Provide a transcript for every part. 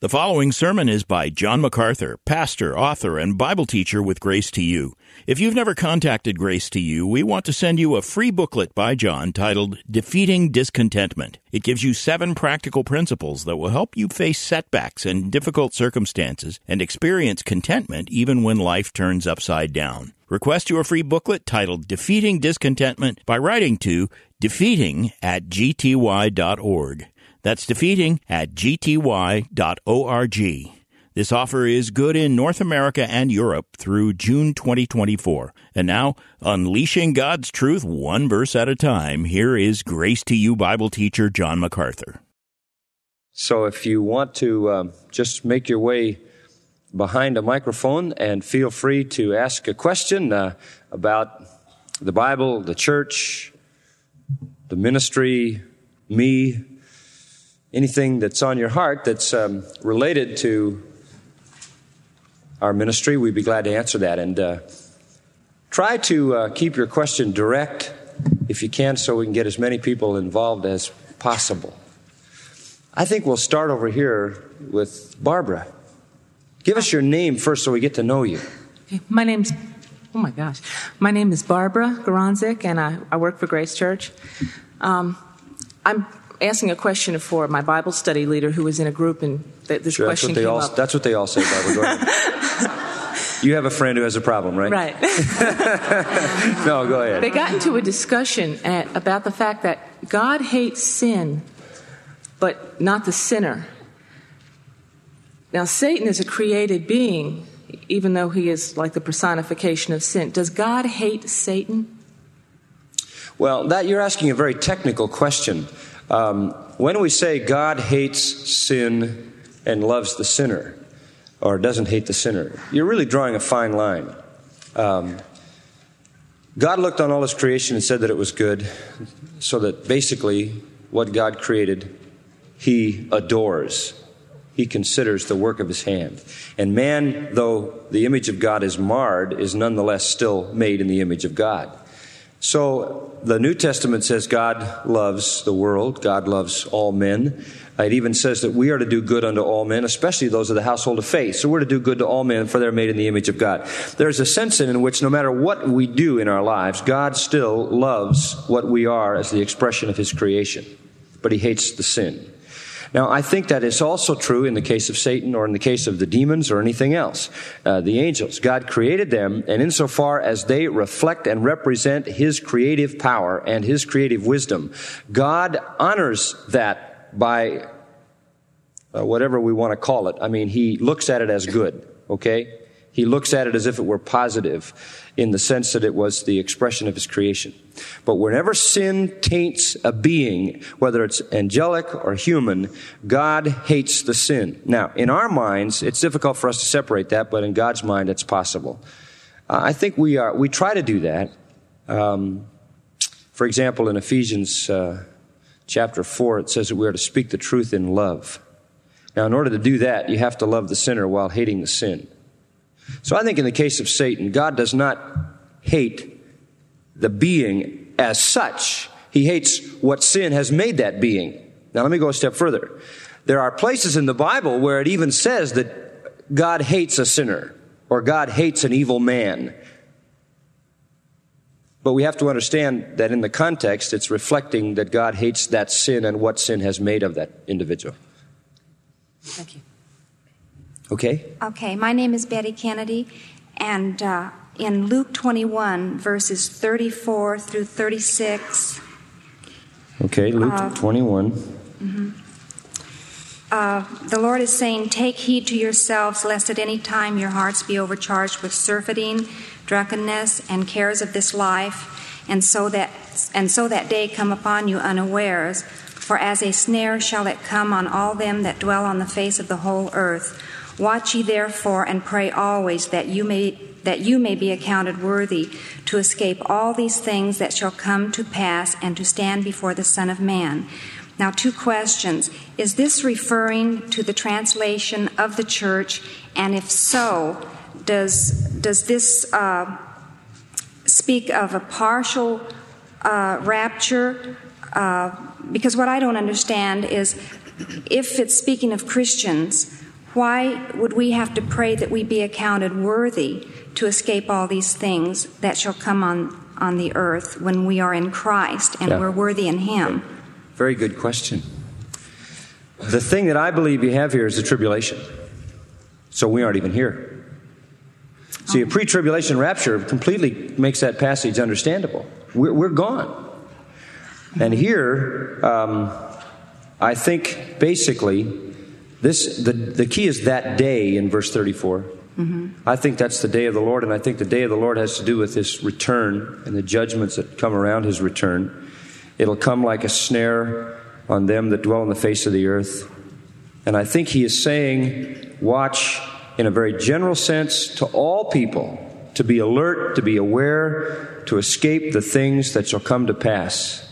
The following sermon is by John MacArthur, pastor, author, and Bible teacher with Grace to You. If you've never contacted Grace to You, we want to send you a free booklet by John titled Defeating Discontentment. It gives you 7 practical principles that will help you face setbacks and difficult circumstances and experience contentment even when life turns upside down. Request your free booklet titled Defeating Discontentment by writing to defeating@gty.org. That's defeating@gty.org. This offer is good in North America and Europe through June 2024. And now, unleashing God's truth one verse at a time, here is Grace to You Bible teacher John MacArthur. So if you want to just make your way behind a microphone and feel free to ask a question about the Bible, the church, the ministry, me, anything that's on your heart that's related to our ministry, we'd be glad to answer that. And try to keep your question direct if you can, so we can get as many people involved as possible. I think we'll start over here with Barbara. Give us your name first so we get to know you. Okay. My name is Barbara Goranczyk, and I work for Grace Church. I'm asking a question for my Bible study leader who was in a group, and this question came up. That's what they all say, Barbara. Go ahead. You have a friend who has a problem, right? Right. No, go ahead. They got into a discussion about the fact that God hates sin, but not the sinner. Now, Satan is a created being, even though he is like the personification of sin. Does God hate Satan? Well, you're asking a very technical question. When we say God hates sin and loves the sinner, or doesn't hate the sinner, you're really drawing a fine line. God looked on all His creation and said that it was good, so that basically what God created, He adores. He considers the work of His hand. And man, though the image of God is marred, is nonetheless still made in the image of God. So the New Testament says God loves the world. God loves all men. It even says that we are to do good unto all men, especially those of the household of faith. So we're to do good to all men, for they're made in the image of God. There's a sense in which no matter what we do in our lives, God still loves what we are as the expression of His creation. But He hates the sin. Now, I think that is also true in the case of Satan, or in the case of the demons, or anything else. The angels, God created them, and insofar as they reflect and represent His creative power and His creative wisdom, God honors that by whatever we want to call it. I mean, He looks at it as good, okay? He looks at it as if it were positive, in the sense that it was the expression of His creation. But whenever sin taints a being, whether it's angelic or human, God hates the sin. Now, in our minds, it's difficult for us to separate that, but in God's mind, it's possible. I think we try to do that. For example, in Ephesians chapter 4, it says that we are to speak the truth in love. Now, in order to do that, you have to love the sinner while hating the sin. So I think in the case of Satan, God does not hate the being as such. He hates what sin has made that being. Now let me go a step further. There are places in the Bible where it even says that God hates a sinner, or God hates an evil man. But we have to understand that in the context, it's reflecting that God hates that sin and what sin has made of that individual. Thank you. Okay, my name is Betty Kennedy, and in Luke 21, verses 34 through 36. Okay, Luke 21. The Lord is saying, "Take heed to yourselves, lest at any time your hearts be overcharged with surfeiting, drunkenness, and cares of this life, and so that day come upon you unawares. For as a snare shall it come on all them that dwell on the face of the whole earth. Watch ye therefore, and pray always, that you may be accounted worthy to escape all these things that shall come to pass, and to stand before the Son of Man." Now, 2 questions. Is this referring to the translation of the church? And if so, does this speak of a partial rapture? Because what I don't understand is, if it's speaking of Christians, Why would we have to pray that we be accounted worthy to escape all these things that shall come on the earth when we are in Christ and we're worthy in Him? Very good question. The thing that I believe you have here is the tribulation. So we aren't even here. See, a pre-tribulation rapture completely makes that passage understandable. We're gone. And here, I think basically, the key is that day in verse 34. I think that's the day of the Lord, and I think the day of the Lord has to do with His return and the judgments that come around His return. It'll come like a snare on them that dwell on the face of the earth. And I think He is saying, watch in a very general sense to all people, to be alert, to be aware, to escape the things that shall come to pass.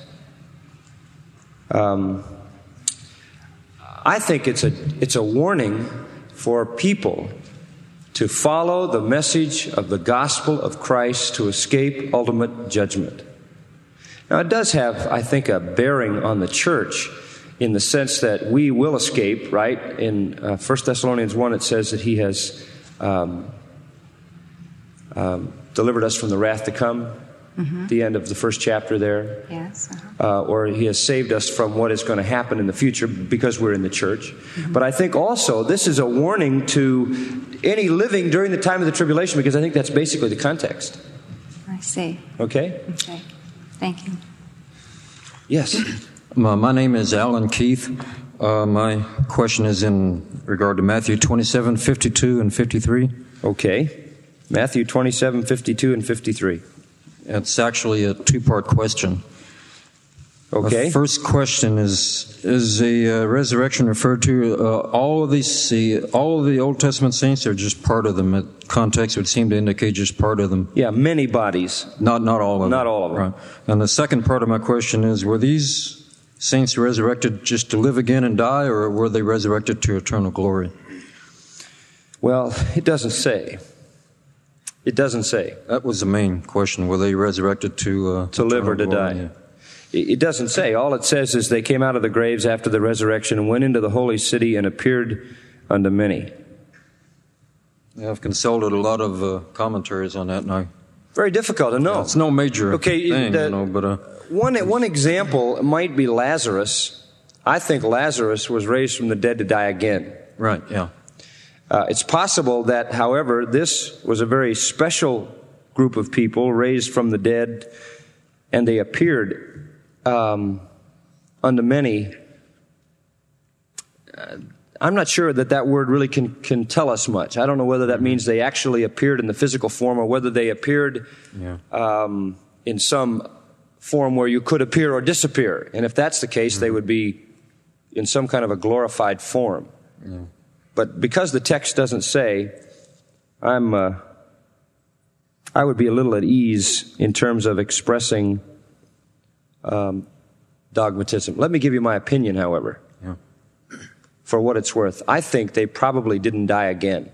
I think it's a warning for people to follow the message of the gospel of Christ to escape ultimate judgment. Now, it does have, I think, a bearing on the church in the sense that we will escape, right? In 1 Thessalonians 1, it says that He has delivered us from the wrath to come. The end of the first chapter there. Yes. Or He has saved us from what is going to happen in the future because we're in the church. But I think also this is a warning to any living during the time of the tribulation, because I think that's basically the context. I see. Okay? Okay. Thank you. Yes. My name is Alan Keith. My question is in regard to Matthew 27, 52 and 53. Okay. Matthew 27, 52 and 53. It's actually a two-part question. Okay. The first question is the resurrection referred to all of the Old Testament saints, or just part of them? Context would seem to indicate just part of them. Yeah, many bodies. Not all of them. Not all of them. Right. And the second part of my question is, were these saints resurrected just to live again and die, or were they resurrected to eternal glory? Well, it doesn't say. It doesn't say. That was the main question. Were they resurrected to live or to die? Yeah. It doesn't say. All it says is they came out of the graves after the resurrection and went into the holy city and appeared unto many. Yeah, I've consulted a lot of commentaries on that, and very difficult to know. Yeah, it's no major thing, but one example might be Lazarus. I think Lazarus was raised from the dead to die again. Right, yeah. It's possible that, however, this was a very special group of people raised from the dead, and they appeared unto many. I'm not sure that word really can tell us much. I don't know whether that means they actually appeared in the physical form, or whether they appeared in some form where you could appear or disappear. And if that's the case, they would be in some kind of a glorified form. Yeah. But because the text doesn't say, I would be a little at ease in terms of expressing dogmatism. Let me give you my opinion, however. Yeah. For what it's worth. I think they probably didn't die again.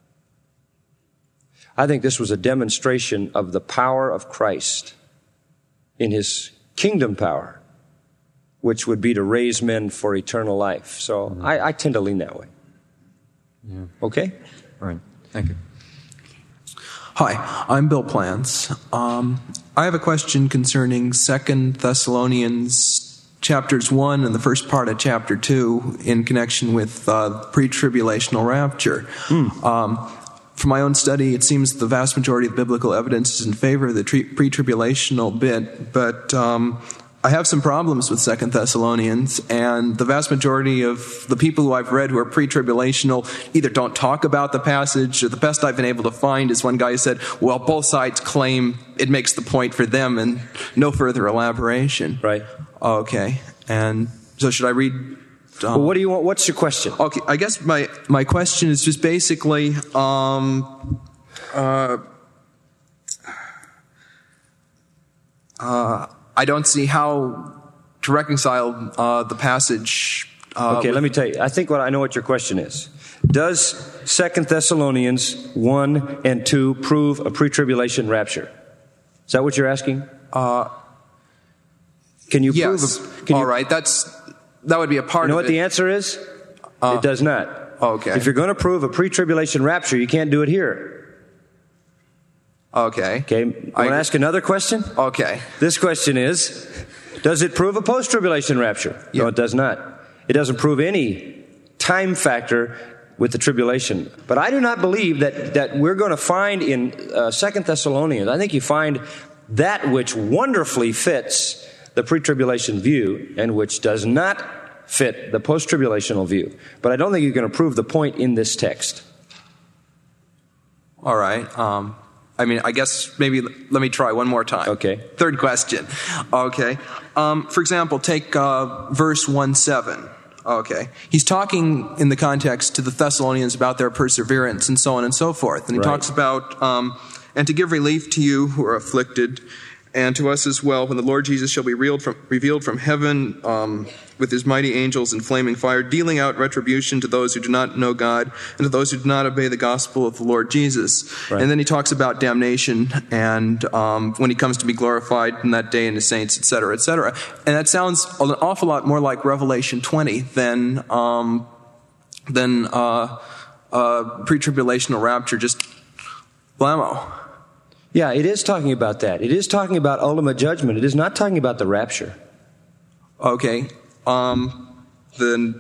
I think this was a demonstration of the power of Christ in His kingdom power, which would be to raise men for eternal life. So I tend to lean that way. Yeah. Okay? All right. Thank you. Hi, I'm Bill Plants. I have a question concerning 2 Thessalonians chapters 1 and the first part of chapter 2 in connection with pre-tribulational rapture. From my own study, it seems the vast majority of biblical evidence is in favor of the pre-tribulational bit, but I have some problems with 2 Thessalonians, and the vast majority of the people who I've read who are pre-tribulational either don't talk about the passage, or the best I've been able to find is one guy who said, well, both sides claim it makes the point for them, and no further elaboration. Right. Okay. And so should I read? Well, what do you want? What's your question? Okay. I guess my question is just basically, I don't see how to reconcile the passage. Okay, let me tell you. I know what your question is. Does 2 Thessalonians 1 and 2 prove a pre-tribulation rapture? Is that what you're asking? Can you yes. prove? All right, that would be a part of it. You know what the answer is? It does not. Okay. If you're going to prove a pre-tribulation rapture, you can't do it here. Okay. Okay. Want to ask another question? Okay. This question is, does it prove a post-tribulation rapture? Yep. No, it does not. It doesn't prove any time factor with the tribulation. But I do not believe that we're going to find in 2 Thessalonians, I think you find that which wonderfully fits the pre-tribulation view and which does not fit the post-tribulational view. But I don't think you're going to prove the point in this text. All right. I guess maybe let me try one more time. Okay. Third question. Okay. For example, take verse 1:7. Okay. He's talking in the context to the Thessalonians about their perseverance and so on and so forth. And he talks about, and to give relief to you who are afflicted, and to us as well, when the Lord Jesus shall be revealed from heaven with his mighty angels in flaming fire, dealing out retribution to those who do not know God and to those who do not obey the gospel of the Lord Jesus. Right. And then he talks about damnation and when he comes to be glorified in that day in the saints, etc., etc. And that sounds an awful lot more like Revelation 20 than pre-tribulational rapture, just blammo. Yeah, it is talking about that. It is talking about ultimate judgment. It is not talking about the rapture. Okay. Then,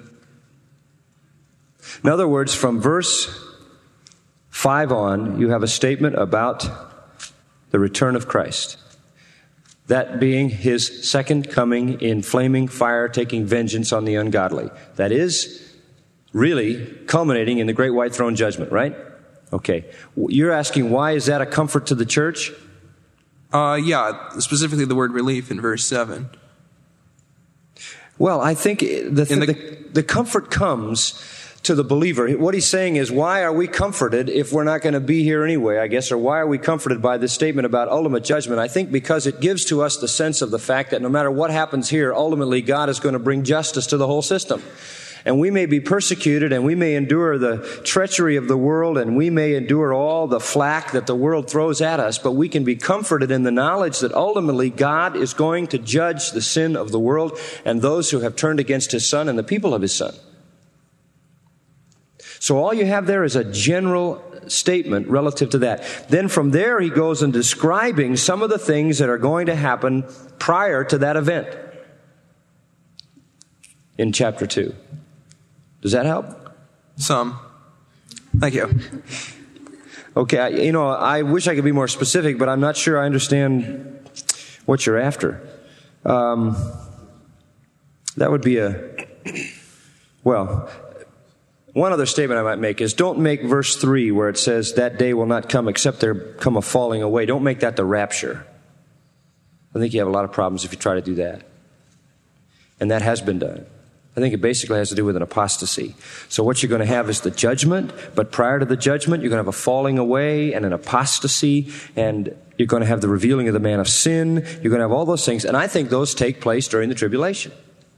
in other words, from verse 5 on, you have a statement about the return of Christ. That being his second coming in flaming fire, taking vengeance on the ungodly. That is really culminating in the great white throne judgment, right? Okay. You're asking, why is that a comfort to the church? Yeah, specifically the word relief in verse 7. Well, I think the comfort comes to the believer. What he's saying is, why are we comforted if we're not going to be here anyway, I guess, or why are we comforted by this statement about ultimate judgment? I think because it gives to us the sense of the fact that no matter what happens here, ultimately God is going to bring justice to the whole system. And we may be persecuted, and we may endure the treachery of the world, and we may endure all the flack that the world throws at us, but we can be comforted in the knowledge that ultimately God is going to judge the sin of the world and those who have turned against his Son and the people of his Son. So all you have there is a general statement relative to that. Then from there he goes in describing some of the things that are going to happen prior to that event in chapter 2. Does that help? Some. Thank you. Okay, I wish I could be more specific, but I'm not sure I understand what you're after. That would be one other statement I might make is, don't make verse 3 where it says, that day will not come except there come a falling away. Don't make that the rapture. I think you have a lot of problems if you try to do that. And that has been done. I think it basically has to do with an apostasy. So what you're going to have is the judgment, but prior to the judgment, you're going to have a falling away and an apostasy, and you're going to have the revealing of the man of sin. You're going to have all those things, and I think those take place during the tribulation.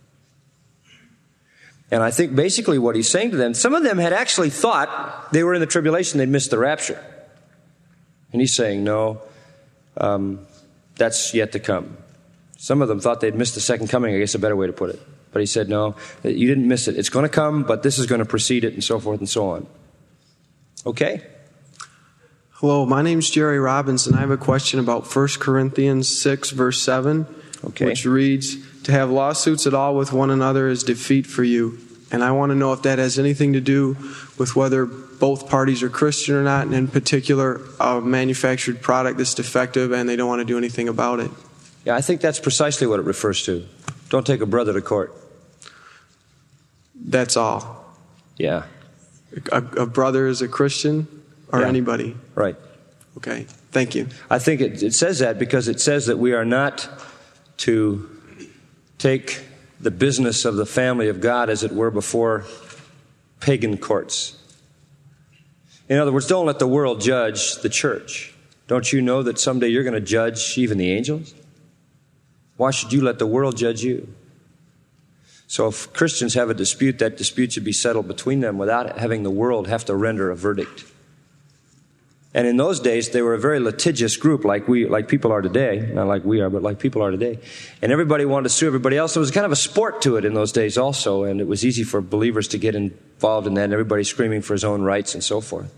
And I think basically what he's saying to them, some of them had actually thought they were in the tribulation, they'd missed the rapture. And he's saying, no, that's yet to come. Some of them thought they'd missed the second coming, I guess a better way to put it. But he said, no, you didn't miss it. It's going to come, but this is going to precede it, and so forth and so on. Okay? Hello, my name's Jerry Robbins, and I have a question about 1 Corinthians 6, verse 7, which reads, to have lawsuits at all with one another is defeat for you. And I want to know if that has anything to do with whether both parties are Christian or not, and in particular, a manufactured product that's defective and they don't want to do anything about it. Yeah, I think that's precisely what it refers to. Don't take a brother to court. That's all. Yeah. A brother is a Christian or anybody? Right. Okay. Thank you. I think it says that because it says that we are not to take the business of the family of God, as it were, before pagan courts. In other words, don't let the world judge the church. Don't you know that someday you're going to judge even the angels? Why should you let the world judge you? So if Christians have a dispute, that dispute should be settled between them without having the world have to render a verdict. And in those days, they were a very litigious group, like people are today. Not like we are, but like people are today. And everybody wanted to sue everybody else. There was kind of a sport to it in those days also, and it was easy for believers to get involved in that, and everybody screaming for his own rights and so forth.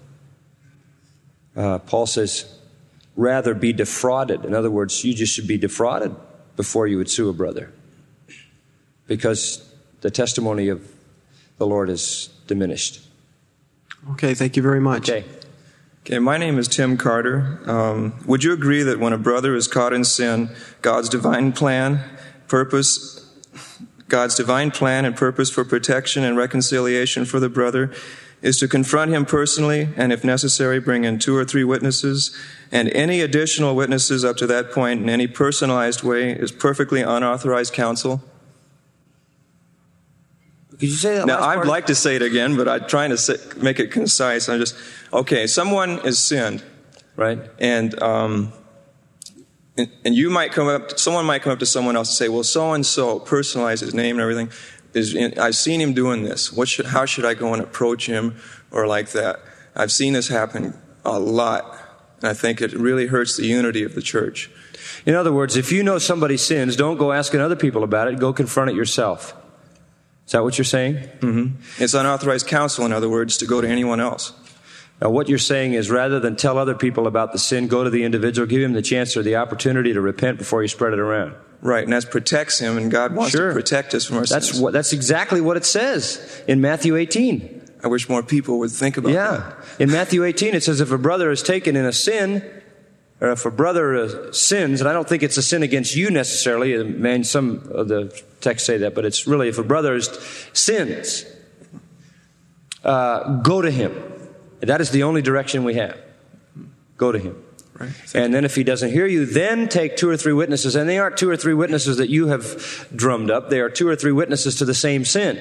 Paul says, rather be defrauded. In other words, you just should be defrauded before you would sue a brother, because the testimony of the Lord is diminished. Okay, thank you very much. Okay, my name is Tim Carter. Would you agree that when a brother is caught in sin, God's divine plan and purpose for protection and reconciliation for the brother is to confront him personally, and if necessary, bring in 2 or 3 witnesses, and any additional witnesses up to that point in any personalized way is perfectly unauthorized counsel? Could you say that? Now, I'd like to say it again, but I'm trying to make it concise. Someone has sinned, right? And you might someone might come up to someone else and say, well, so-and-so, personalize his name and everything. I've seen him doing this. How should I go and approach him or like that? I've seen this happen a lot, and I think it really hurts the unity of the church. In other words, if you know somebody sins, don't go asking other people about it. Go confront it yourself. Is that what you're saying? Mm-hmm. It's unauthorized counsel, in other words, to go to anyone else. Now, what you're saying is rather than tell other people about the sin, go to the individual, give him the chance or the opportunity to repent before you spread it around. Right, and that protects him, and God wants to protect us from our sins. That's exactly what it says in Matthew 18. I wish more people would think about that. Yeah. In Matthew 18, it says if a brother is taken in a sin, or if a brother sins, and I don't think it's a sin against you necessarily, man, some of the texts say that, but it's really if a brother sins, go to him. That is the only direction we have. Go to him. Right. And then if he doesn't hear you, then take 2 or 3 witnesses. And they aren't 2 or 3 witnesses that you have drummed up. They are 2 or 3 witnesses to the same sin.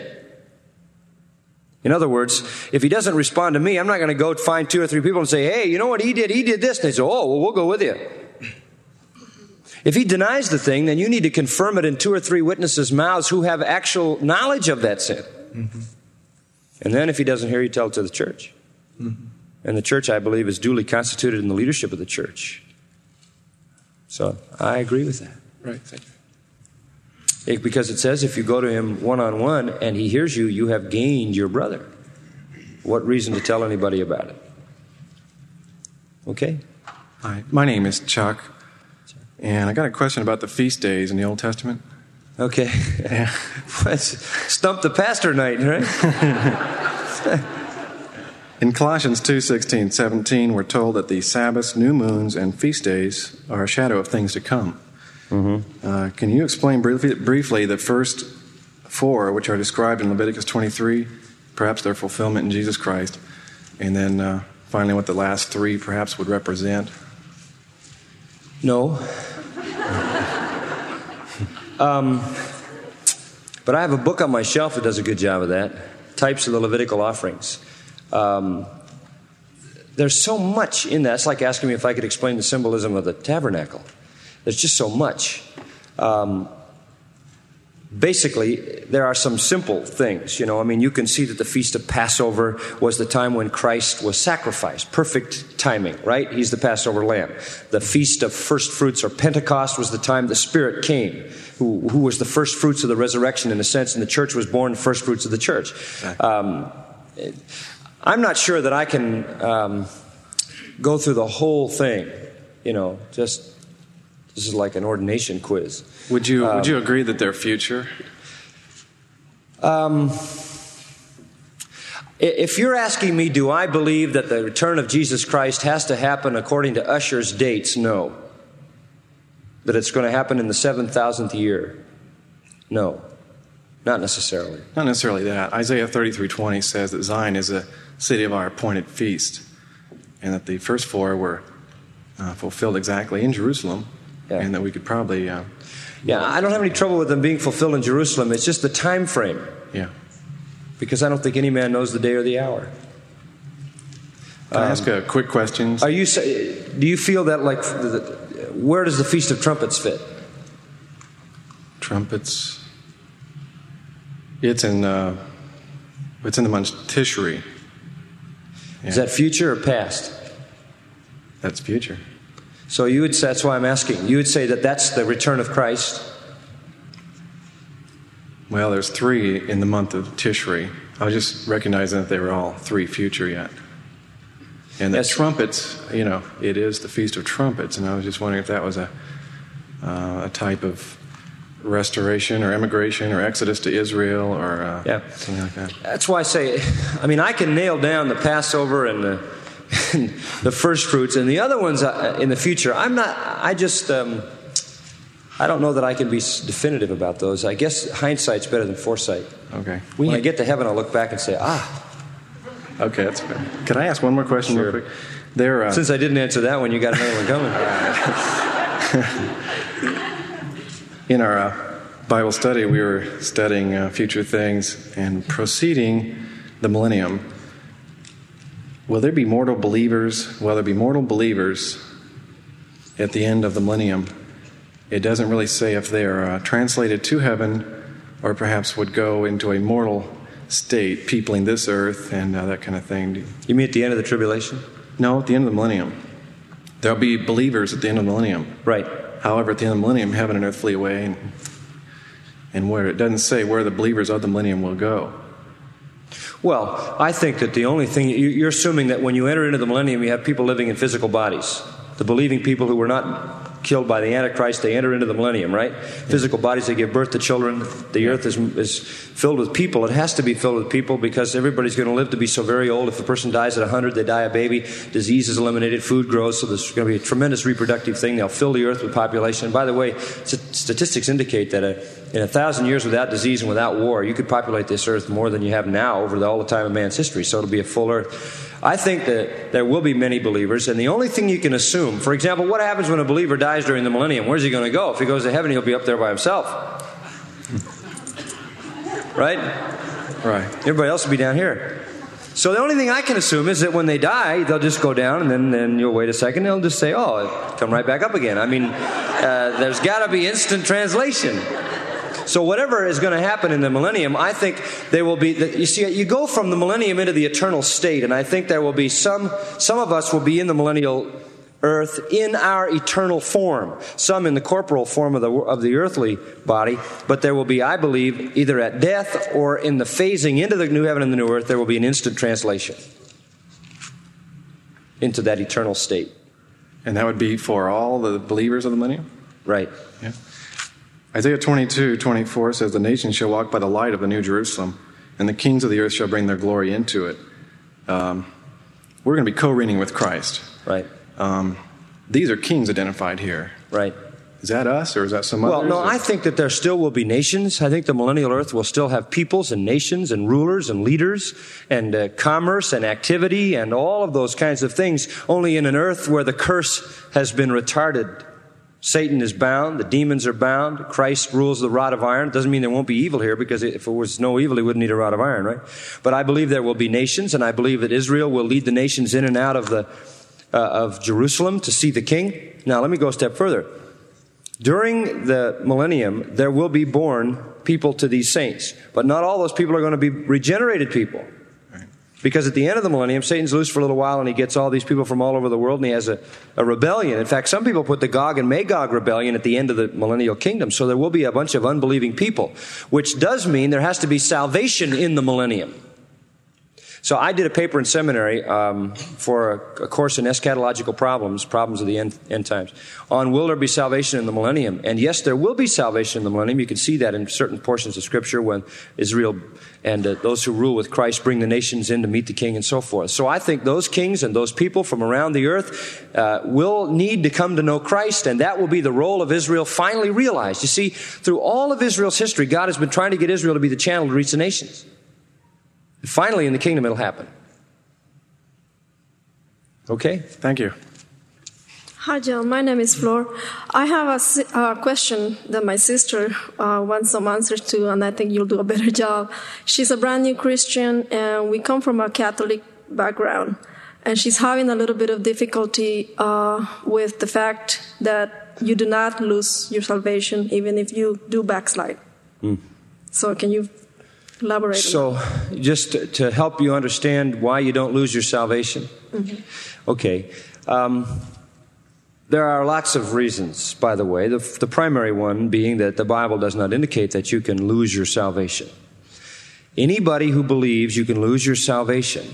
In other words, if he doesn't respond to me, I'm not going to go find 2 or 3 people and say, hey, you know what he did? He did this. And they say, oh, well, we'll go with you. If he denies the thing, then you need to confirm it in 2 or 3 witnesses' mouths who have actual knowledge of that sin. Mm-hmm. And then if he doesn't hear you, tell it to the church. Mm-hmm. And the church, I believe, is duly constituted in the leadership of the church. So I agree with that. Right, thank you. Because it says if you go to him one-on-one and he hears you, you have gained your brother. What reason to tell anybody about it? Okay? Hi, my name is Chuck, and I got a question about the feast days in the Old Testament. Okay. Yeah. Stump the pastor night, right? In Colossians 2:16, 17, we're told that the Sabbaths, new moons, and feast days are a shadow of things to come. Mm-hmm. Can you explain briefly the first 4, which are described in Leviticus 23, perhaps their fulfillment in Jesus Christ, and then finally what the last 3 perhaps would represent? No. But I have a book on my shelf that does a good job of that. Types of the Levitical offerings. There's so much in that. It's like asking me if I could explain the symbolism of the tabernacle. There's just so much. Basically, there are some simple things. You can see that the Feast of Passover was the time when Christ was sacrificed. Perfect timing, right? He's the Passover lamb. The Feast of First Fruits, or Pentecost, was the time the Spirit came, who was the first fruits of the resurrection in a sense, and the church was born first fruits of the church. I'm not sure that I can go through the whole thing, this is like an ordination quiz. Would you agree that they're future? If you're asking me, do I believe that the return of Jesus Christ has to happen according to Usher's dates? No. That it's going to happen in the 7,000th year? No. Not necessarily. Not necessarily that. Isaiah 33:20 says that Zion is a city of our appointed feast, and that the first 4 were fulfilled exactly in Jerusalem, and that we could probably... I don't have any trouble with them being fulfilled in Jerusalem. It's just the time frame. Yeah. Because I don't think any man knows the day or the hour. Can I ask a quick question? Do you feel that, where does the Feast of Trumpets fit? Trumpets... It's in the month Tishri. Yeah. Is that future or past? That's future. So that's why I'm asking. You would say that that's the return of Christ? Well, there's 3 in the month of Tishri. I was just recognizing that they were all 3 future yet. And the trumpets, it is the Feast of Trumpets, and I was just wondering if that was a type of restoration or emigration or exodus to Israel or something like that. That's why I say, I can nail down the Passover and the first fruits, and the other ones in the future. I don't know that I can be definitive about those. I guess hindsight's better than foresight. Okay. When I get to heaven, I'll look back and say, Okay, that's fair. Can I ask one more question real quick? Since I didn't answer that one, you got another one coming. In our Bible study, we were studying future things and preceding the millennium. Will there be mortal believers? Will there be mortal believers at the end of the millennium? It doesn't really say if they are translated to heaven or perhaps would go into a mortal state, peopling this earth and that kind of thing. You mean at the end of the tribulation? No, at the end of the millennium. There'll be believers at the end of the millennium. Right. However, at the end of the millennium, heaven and earth flee away, and where it doesn't say where the believers of the millennium will go. Well, I think that the only thing, you're assuming that when you enter into the millennium, you have people living in physical bodies. The believing people who were not killed by the Antichrist, they enter into the millennium, right? Yeah. Physical bodies, they give birth to children. The earth is filled with people. It has to be filled with people because everybody's going to live to be so very old. If a person dies at 100, they die a baby. Disease is eliminated. Food grows. So there's going to be a tremendous reproductive thing. They'll fill the earth with population. And by the way, statistics indicate that in 1,000 years without disease and without war, you could populate this earth more than you have now over all the time of man's history. So it'll be a full earth. I think that there will be many believers, and the only thing you can assume, for example, what happens when a believer dies during the millennium? Where's he going to go? If he goes to heaven, he'll be up there by himself. Right? Right. Everybody else will be down here. So the only thing I can assume is that when they die, they'll just go down, and then you'll wait a second, and they'll just say, come right back up again. There's got to be instant translation. So whatever is going to happen in the millennium, I think there will be, you see, you go from the millennium into the eternal state, and I think there will be some of us will be in the millennial earth in our eternal form, some in the corporal form of the earthly body, but there will be, I believe, either at death or in the phasing into the new heaven and the new earth, there will be an instant translation into that eternal state. And that would be for all the believers of the millennium? Right. Yeah. Isaiah 22:24 says, "The nations shall walk by the light of the New Jerusalem, and the kings of the earth shall bring their glory into it." We're going to be co-reigning with Christ. Right. These are kings identified here. Right. Is that us, or is that some others? Well, no, I think that there still will be nations. I think the millennial earth will still have peoples and nations and rulers and leaders and commerce and activity and all of those kinds of things, only in an earth where the curse has been retarded. Satan is bound, the demons are bound, Christ rules the rod of iron. It doesn't mean there won't be evil here, because if it was no evil, he wouldn't need a rod of iron, right? But I believe there will be nations, and I believe that Israel will lead the nations in and out of Jerusalem to see the king. Now, let me go a step further. During the millennium, there will be born people to these saints, but not all those people are going to be regenerated people. Because at the end of the millennium, Satan's loose for a little while, and he gets all these people from all over the world, and he has a rebellion. In fact, some people put the Gog and Magog rebellion at the end of the millennial kingdom. So there will be a bunch of unbelieving people, which does mean there has to be salvation in the millennium. So I did a paper in seminary for a course in eschatological problems of the end times, on will there be salvation in the millennium? And yes, there will be salvation in the millennium. You can see that in certain portions of Scripture when Israel and those who rule with Christ bring the nations in to meet the king and so forth. So I think those kings and those people from around the earth will need to come to know Christ, and that will be the role of Israel finally realized. You see, through all of Israel's history, God has been trying to get Israel to be the channel to reach the nations. Finally, in the kingdom, it'll happen. Okay? Thank you. Hi, John. My name is Flor. I have a question that my sister wants some answers to, and I think you'll do a better job. She's a brand new Christian, and we come from a Catholic background. And she's having a little bit of difficulty with the fact that you do not lose your salvation, even if you do backslide. So can you elaborate. So, just to help you understand why you don't lose your salvation. Mm-hmm. Okay. There are lots of reasons, by the way. The primary one being that the Bible does not indicate that you can lose your salvation. Anybody who believes you can lose your salvation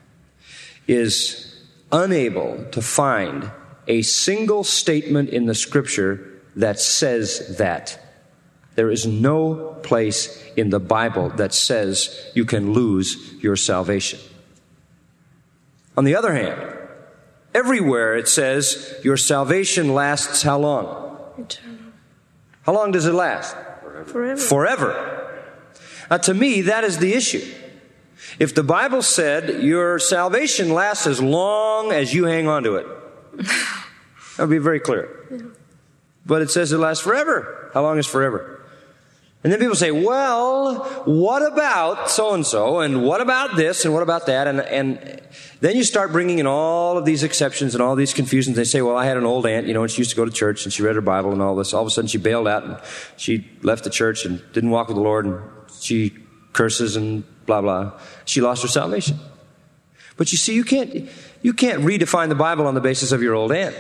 is unable to find a single statement in the Scripture that says that. There is no place in the Bible that says you can lose your salvation. On the other hand, everywhere it says your salvation lasts how long? Eternal. How long does it last? Forever. Forever. Now, to me, that is the issue. If the Bible said your salvation lasts as long as you hang on to it, that would be very clear. Yeah. But it says it lasts forever. How long is forever? And then people say, well, what about so-and-so, and what about this, and what about that? And then you start bringing in all of these exceptions and all these confusions. They say, well, I had an old aunt, and she used to go to church, and she read her Bible and all this. All of a sudden, she bailed out, and she left the church and didn't walk with the Lord, and she curses and blah, blah. She lost her salvation. But you see, you can't redefine the Bible on the basis of your old aunt.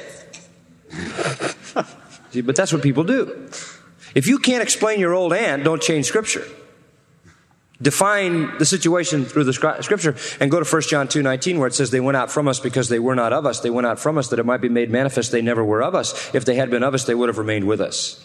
See, but that's what people do. If you can't explain your old aunt, don't change Scripture. Define the situation through the Scripture and go to 1 John 2:19 where it says they went out from us because they were not of us. They went out from us that it might be made manifest they never were of us. If they had been of us, they would have remained with us.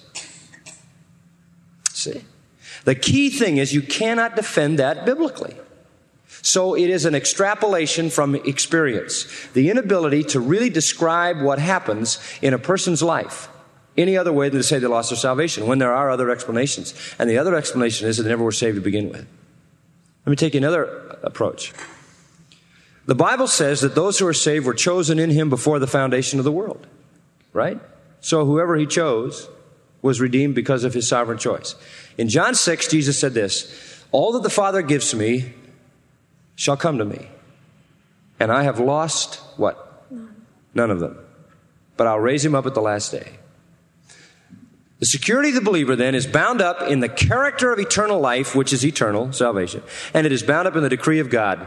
See? The key thing is you cannot defend that biblically. So it is an extrapolation from experience. The inability to really describe what happens in a person's life any other way than to say they lost their salvation, when there are other explanations. And the other explanation is that they never were saved to begin with. Let me take another approach. The Bible says that those who are saved were chosen in Him before the foundation of the world. Right? So whoever He chose was redeemed because of His sovereign choice. In John 6, Jesus said this, all that the Father gives to me shall come to me. And I have lost what? None of them. But I'll raise him up at the last day. The security of the believer, then, is bound up in the character of eternal life, which is eternal salvation, and it is bound up in the decree of God.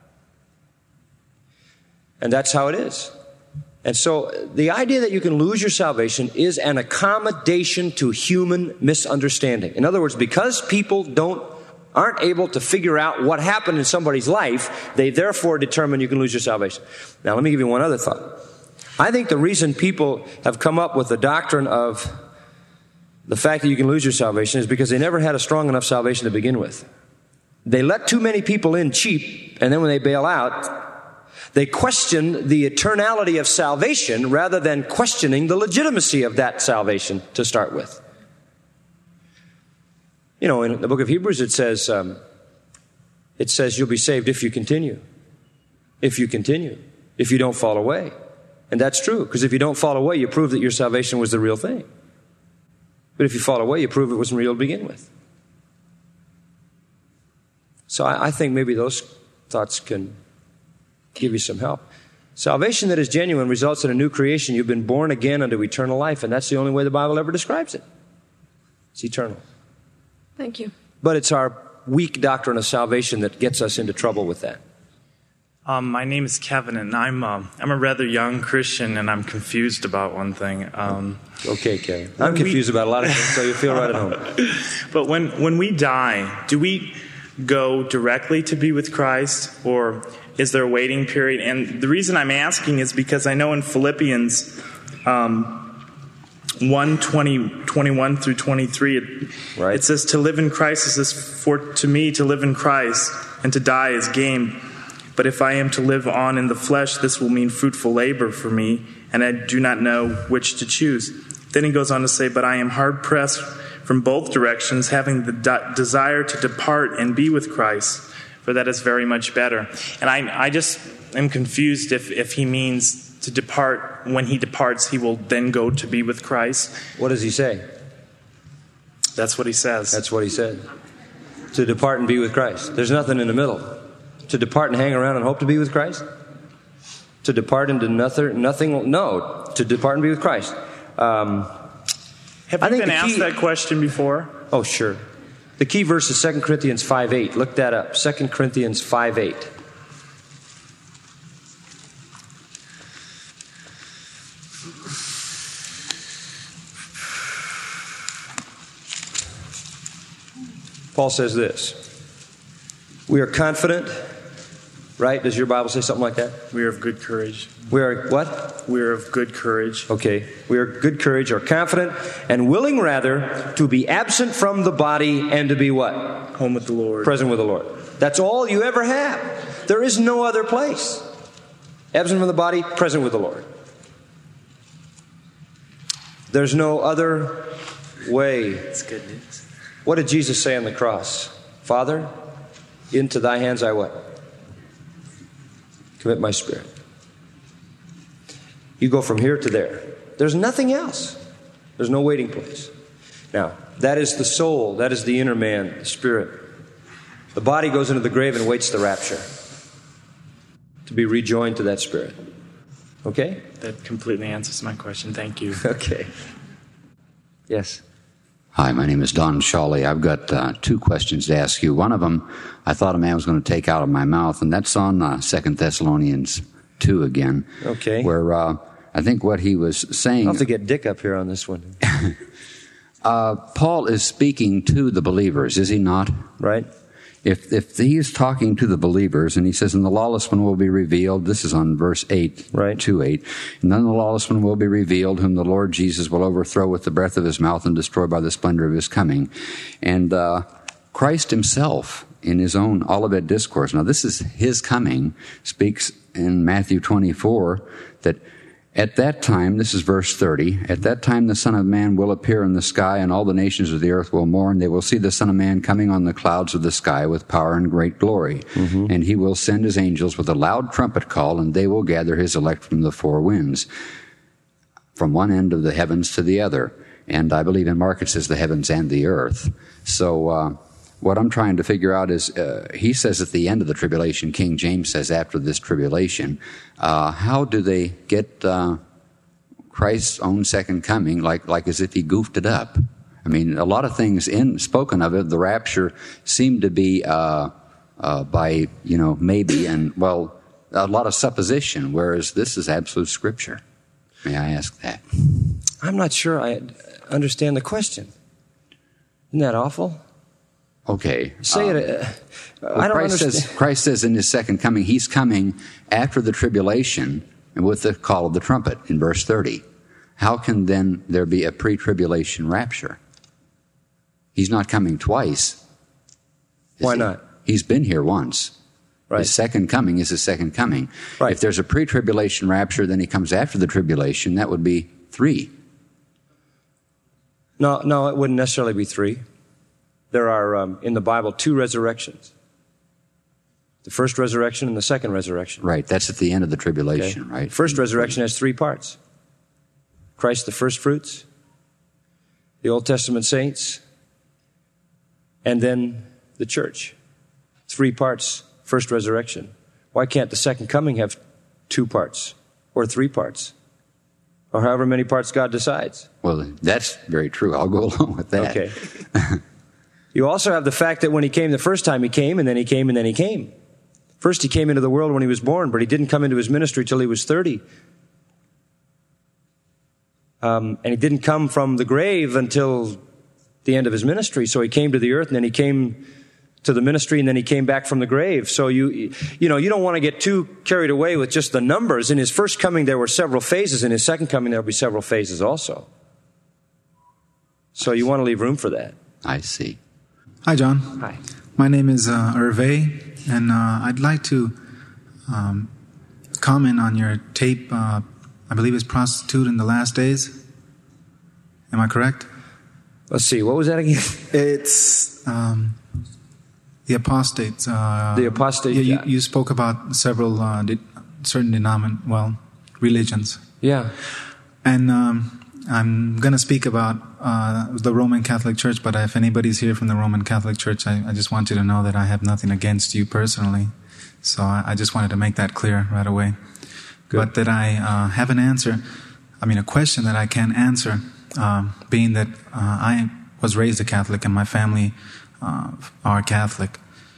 And that's how it is. And so the idea that you can lose your salvation is an accommodation to human misunderstanding. In other words, because people aren't able to figure out what happened in somebody's life, they therefore determine you can lose your salvation. Now, let me give you one other thought. I think the reason people have come up with the doctrine of the fact that you can lose your salvation is because they never had a strong enough salvation to begin with. They let too many people in cheap, and then when they bail out, they question the eternality of salvation rather than questioning the legitimacy of that salvation to start with. In the book of Hebrews it says you'll be saved if you continue. If you continue. If you don't fall away. And that's true, because if you don't fall away, you prove that your salvation was the real thing. But if you fall away, you prove it wasn't real to begin with. So I think maybe those thoughts can give you some help. Salvation that is genuine results in a new creation. You've been born again unto eternal life, and that's the only way the Bible ever describes it. It's eternal. Thank you. But it's our weak doctrine of salvation that gets us into trouble with that. My name is Kevin, and I'm a rather young Christian, and I'm confused about one thing. Okay, Kevin. I'm confused about a lot of things, so you feel right at home. But when we die, do we go directly to be with Christ, or is there a waiting period? And the reason I'm asking is because I know in Philippians 1:21 through 23, it says, to live in Christ to me to live in Christ, and to die is gain. But if I am to live on in the flesh, this will mean fruitful labor for me, and I do not know which to choose. Then he goes on to say, but I am hard-pressed from both directions, having the desire to depart and be with Christ, for that is very much better. And I just am confused if he means to depart. When he departs, he will then go to be with Christ. What does he say? That's what he says. That's what he said. To depart and be with Christ. There's nothing in the middle. To depart and hang around and hope to be with Christ? To depart into nothing? No. To depart and be with Christ. Have you been asked that question before? Oh, sure. The key verse is 2 Corinthians 5:8. Look that up. 2 Corinthians 5:8. Paul says this. We are confident, right? Does your Bible say something like that? We are of good courage. We are what? We are of good courage. Okay. We are good courage, are confident, and willing rather to be absent from the body and to be what? Home with the Lord. Present with the Lord. That's all you ever have. There is no other place. Absent from the body, present with the Lord. There's no other way. That's good news. What did Jesus say on the cross? Father, into thy hands I what? Commit my spirit. You go from here to there. There's nothing else. There's no waiting place. Now, that is the soul. That is the inner man, the spirit. The body goes into the grave and waits the rapture to be rejoined to that spirit. Okay? That completely answers my question. Thank you. Okay. Yes. Hi, my name is Don Shawley. I've got two questions to ask you. One of them, I thought a man was going to take out of my mouth, and that's on 2 Thessalonians 2 again. Okay. Where I think what he was saying... I'll have to get Dick up here on this one. Paul is speaking to the believers, is he not? Right. If he is talking to the believers, and he says, and the lawless one will be revealed, this is on verse 8, right. 2:8, and then the lawless one will be revealed, whom the Lord Jesus will overthrow with the breath of his mouth and destroy by the splendor of his coming. And Christ himself, in his own Olivet Discourse, now this is his coming, speaks in Matthew 24, that at that time, this is verse 30, at that time the Son of Man will appear in the sky, and all the nations of the earth will mourn. They will see the Son of Man coming on the clouds of the sky with power and great glory. Mm-hmm. And he will send his angels with a loud trumpet call, and they will gather his elect from the four winds, from one end of the heavens to the other. And I believe in Mark it says the heavens and the earth. So what I'm trying to figure out is, he says at the end of the tribulation, King James says after this tribulation, how do they get Christ's own second coming like as if he goofed it up? I mean, a lot of things spoken of it, the rapture, seem to be by, maybe, and, well, a lot of supposition, whereas this is absolute Scripture. May I ask that? I'm not sure I understand the question. Isn't that awful? Okay. Say it. I don't understand. Christ says in his second coming, he's coming after the tribulation and with the call of the trumpet in verse 30. How can then there be a pre-tribulation rapture? He's not coming twice. Why not? He's been here once. Right. His second coming is his second coming. Right. If there's a pre-tribulation rapture, then he comes after the tribulation. That would be 3. No, it wouldn't necessarily be 3. There are, in the Bible, 2 resurrections. The first resurrection and the second resurrection. Right, that's at the end of the tribulation, okay. Right? First resurrection has 3 parts. Christ the first fruits, the Old Testament saints, and then the church. 3 parts, first resurrection. Why can't the second coming have 2 parts or 3 parts? Or however many parts God decides. Well, that's very true. I'll go along with that. Okay. You also have the fact that when he came the first time, he came, and then he came, and then he came. First, he came into the world when he was born, but he didn't come into his ministry till he was 30. And he didn't come from the grave until the end of his ministry. So he came to the earth, and then he came to the ministry, and then he came back from the grave. So you don't want to get too carried away with just the numbers. In his first coming, there were several phases. In his second coming, there will be several phases also. So you want to leave room for that. I see. Hi, John. Hi. My name is Hervé, and I'd like to comment on your tape, I believe it's Prostitute in the Last Days. Am I correct? Let's see, what was that again? It's the apostates. The apostates. Yeah, you spoke about several certain religions. Yeah. And I'm going to speak about the Roman Catholic Church, but if anybody's here from the Roman Catholic Church, I just want you to know that I have nothing against you personally. So I just wanted to make that clear right away. Good. But that I have a question that I can answer, being that I was raised a Catholic and my family are Catholic.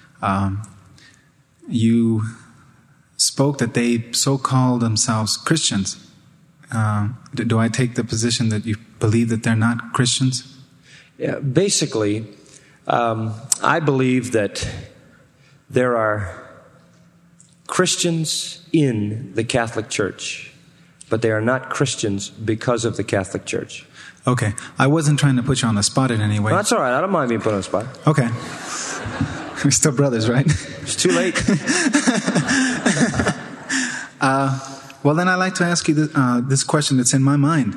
You spoke that they so-called themselves Christians. Do I take the position that you believe that they're not Christians? Yeah, basically, I believe that there are Christians in the Catholic Church, but they are not Christians because of the Catholic Church. Okay. I wasn't trying to put you on the spot in any way. No, that's all right. I don't mind being put on the spot. Okay. We're still brothers, right? It's too late. Well, then I'd like to ask you this question that's in my mind.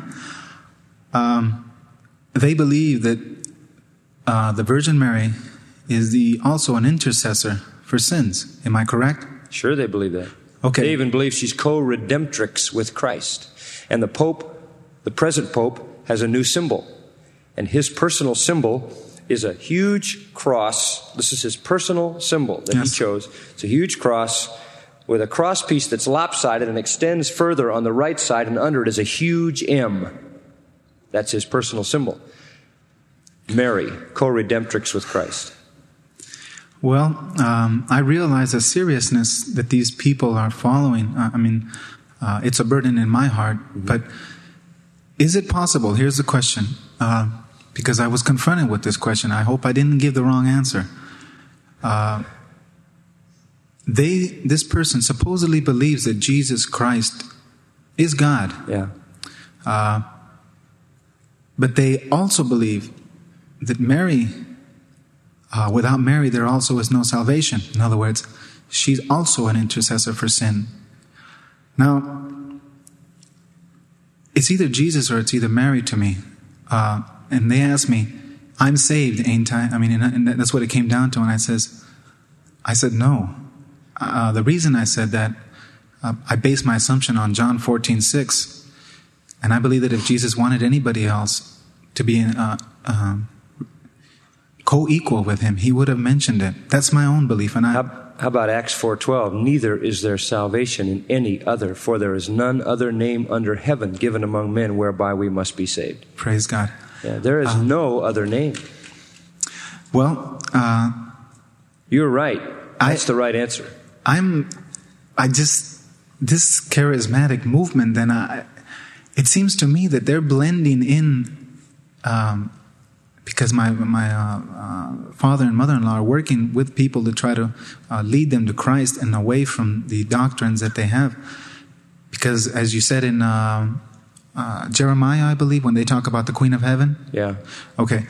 They believe that the Virgin Mary is also an intercessor for sins. Am I correct? Sure, they believe that. Okay. They even believe she's co-redemptrix with Christ. And the Pope, the present Pope, has a new symbol. And his personal symbol is a huge cross. This is his personal symbol that he chose. It's a huge cross with a cross piece that's lopsided and extends further on the right side, and under it is a huge M. That's his personal symbol. Mary, co-redemptrix with Christ. Well, I realize the seriousness that these people are following. It's a burden in my heart. But is it possible? Here's the question. Because I was confronted with this question. I hope I didn't give the wrong answer. This person supposedly believes that Jesus Christ is God. Yeah. But they also believe that Mary, without Mary, there also is no salvation. In other words, she's also an intercessor for sin. Now, it's either Jesus or it's either Mary to me. And they asked me, I'm saved, ain't I? And that's what it came down to. And I said, no. The reason I said that, I base my assumption on John 14:6. And I believe that if Jesus wanted anybody else to be co-equal with him, he would have mentioned it. That's my own belief. And How about Acts 4:12? Neither is there salvation in any other, for there is none other name under heaven given among men whereby we must be saved. Praise God. Yeah, there is no other name. Well, you're right. That's the right answer. This charismatic movement, then it seems to me that they're blending in, because my father and mother-in-law are working with people to try to lead them to Christ and away from the doctrines that they have. Because as you said in Jeremiah, I believe, when they talk about the Queen of Heaven. Yeah. Okay.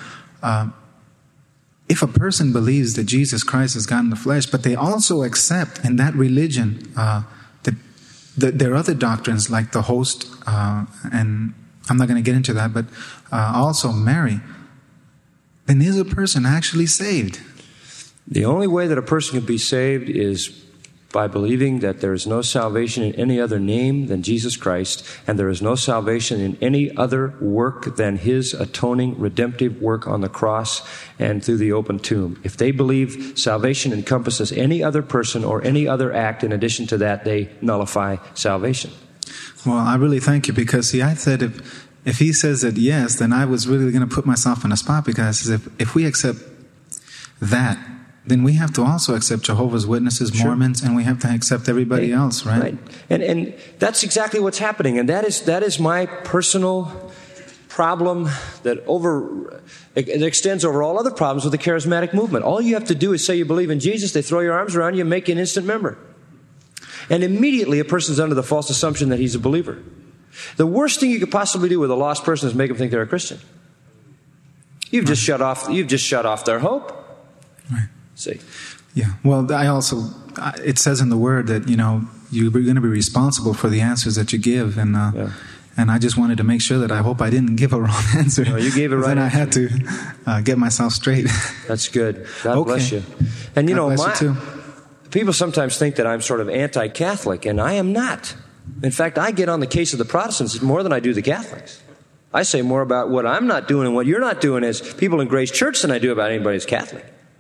If a person believes that Jesus Christ is God in the flesh, but they also accept in that religion that there are other doctrines like the host, and I'm not going to get into that, but also Mary, then is a person actually saved? The only way that a person can be saved is by believing that there is no salvation in any other name than Jesus Christ, and there is no salvation in any other work than his atoning, redemptive work on the cross and through the open tomb. If they believe salvation encompasses any other person or any other act in addition to that, they nullify salvation. Well, I really thank you, because, see, I said if he says that yes, then I was really going to put myself in a spot, because if we accept that, then we have to also accept Jehovah's Witnesses, Mormons, and we have to accept everybody else, right? And that's exactly what's happening. And that is my personal problem that it extends over all other problems with the charismatic movement. All you have to do is say you believe in Jesus, they throw your arms around you and make you an instant member. And immediately a person's under the false assumption that he's a believer. The worst thing you could possibly do with a lost person is make them think they're a Christian. You've just shut off their hope. Right. See? Yeah. Well, it says in the Word that, you're going to be responsible for the answers that you give. And I just wanted to make sure that I hope I didn't give a wrong answer. No, you gave it right. Then I had to get myself straight. That's good. God bless you. And God bless you too. People sometimes think that I'm sort of anti-Catholic, and I am not. In fact, I get on the case of the Protestants more than I do the Catholics. I say more about what I'm not doing and what you're not doing as people in Grace Church than I do about anybody who's Catholic.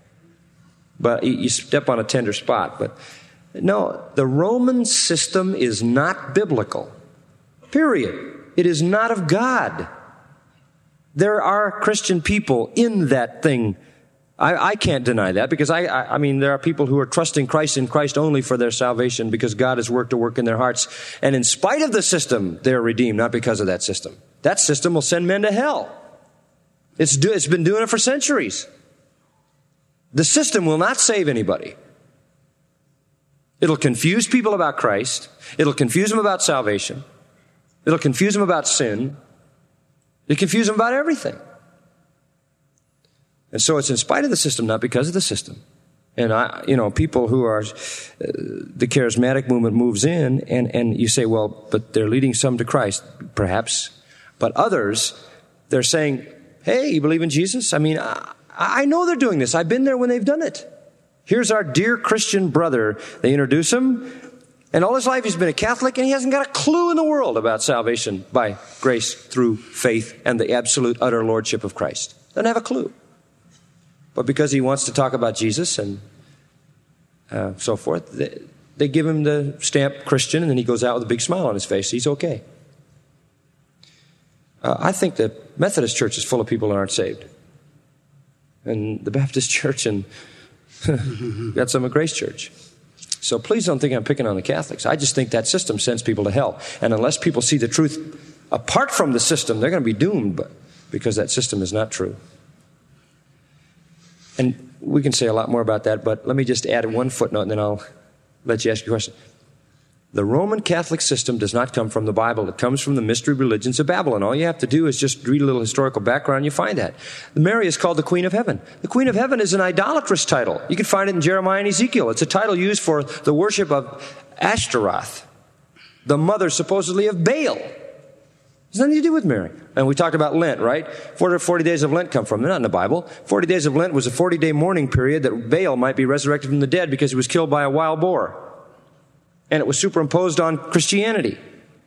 But you step on a tender spot. But no, the Roman system is not biblical. Period. It is not of God. There are Christian people in that thing I can't deny that, because I mean, there are people who are trusting Christ in Christ only for their salvation because God has worked a work in their hearts. And in spite of the system, they're redeemed, not because of that system. That system will send men to hell. It's been doing it for centuries. The system will not save anybody. It'll confuse people about Christ. It'll confuse them about salvation. It'll confuse them about sin. It'll confuse them about everything. And so it's in spite of the system, not because of the system. And people who are, the charismatic movement moves in, and you say, well, but they're leading some to Christ, perhaps. But others, they're saying, hey, you believe in Jesus? I mean, I know they're doing this. I've been there when they've done it. Here's our dear Christian brother. They introduce him, and all his life he's been a Catholic, and he hasn't got a clue in the world about salvation by grace through faith and the absolute, utter lordship of Christ. Doesn't have a clue. But because he wants to talk about Jesus and so forth, they give him the stamp Christian, and then he goes out with a big smile on his face. He's okay. I think the Methodist Church is full of people that aren't saved. And the Baptist Church, and got some at Grace Church. So please don't think I'm picking on the Catholics. I just think that system sends people to hell. And unless people see the truth apart from the system, they're going to be doomed, because that system is not true. And we can say a lot more about that, but let me just add one footnote, and then I'll let you ask your question. The Roman Catholic system does not come from the Bible. It comes from the mystery religions of Babylon. All you have to do is just read a little historical background, and you find that. Mary is called the Queen of Heaven. The Queen of Heaven is an idolatrous title. You can find it in Jeremiah and Ezekiel. It's a title used for the worship of Ashtaroth, the mother supposedly of Baal. It has nothing to do with Mary. And we talked about Lent, right? 40 days of Lent come from. They're not in the Bible. 40 days of Lent was a 40-day mourning period that Baal might be resurrected from the dead because he was killed by a wild boar. And it was superimposed on Christianity.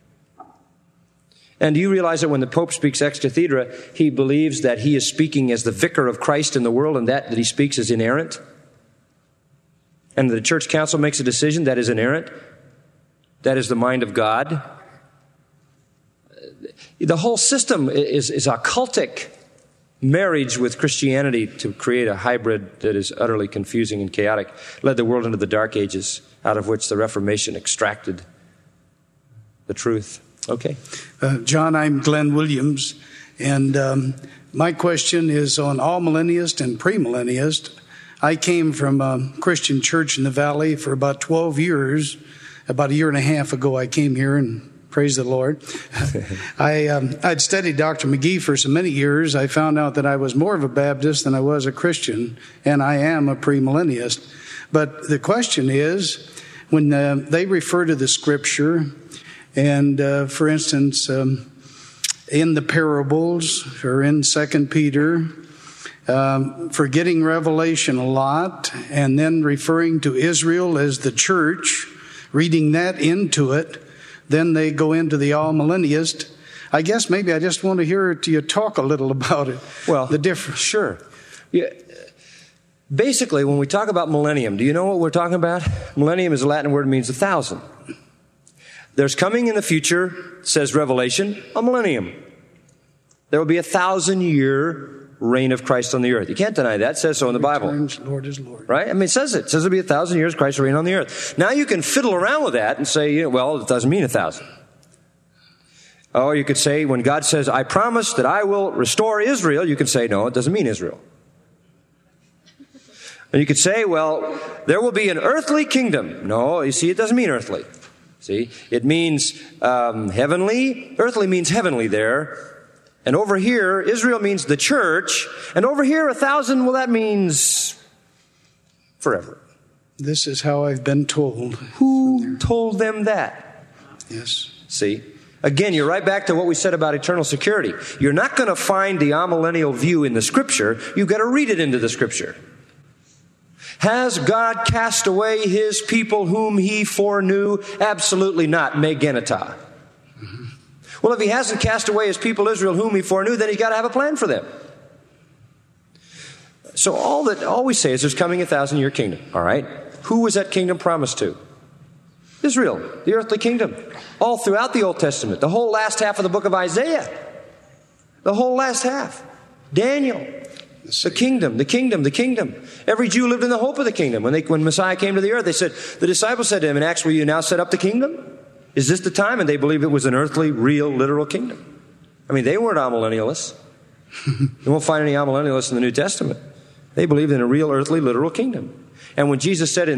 And do you realize that when the Pope speaks ex cathedra, he believes that he is speaking as the vicar of Christ in the world, and that he speaks is inerrant? And the Church Council makes a decision that is inerrant? That is the mind of God? The whole system is a cultic marriage with Christianity to create a hybrid that is utterly confusing and chaotic. Led the world into the Dark Ages, out of which the Reformation extracted the truth. Okay. John, I'm Glenn Williams, and my question is on all-millennialist and premillennialist. I came from a Christian church in the Valley for about 12 years. About a year and a half ago, I came here, and praise the Lord. I'd studied Dr. McGee for so many years. I found out that I was more of a Baptist than I was a Christian, and I am a premillennialist. But the question is, when they refer to the Scripture, and for instance, in the parables or in 2 Peter, forgetting Revelation a lot, and then referring to Israel as the church, reading that into it, then they go into the all-millennialist. I guess maybe I just want to hear you talk a little about it. Well, the difference. Sure. Yeah. Basically, when we talk about millennium, do you know what we're talking about? Millennium is a Latin word that means 1,000. There's coming in the future, says Revelation, a millennium. There will be 1,000-year reign of Christ on the earth. You can't deny that. It says so in the Bible. Lord is Lord. Right? I mean, it says it. It says it'll be 1,000 years Christ will reign on the earth. Now you can fiddle around with that and say, well, it doesn't mean 1,000. Or you could say, when God says, I promise that I will restore Israel, you can say, no, it doesn't mean Israel. And you could say, well, there will be an earthly kingdom. No, you see, it doesn't mean earthly. See, it means heavenly. Earthly means heavenly there. And over here, Israel means the church. And over here, 1,000, well, that means forever. This is how I've been told. Who told them that? Yes. See? Again, you're right back to what we said about eternal security. You're not going to find the amillennial view in the Scripture. You've got to read it into the Scripture. Has God cast away His people whom He foreknew? Absolutely not. Me genita. Well, if He hasn't cast away His people Israel whom He foreknew, then He's got to have a plan for them. So all we say is there's coming a 1,000-year kingdom. All right? Who was that kingdom promised to? Israel, the earthly kingdom. All throughout the Old Testament. The whole last half of the book of Isaiah. The whole last half. Daniel. The kingdom. Every Jew lived in the hope of the kingdom. When Messiah came to the earth, the disciples said to him in Acts, will you now set up the kingdom? Is this the time? And they believed it was an earthly, real, literal kingdom. I mean, they weren't amillennialists. You won't find any amillennialists in the New Testament. They believed in a real, earthly, literal kingdom. And when Jesus said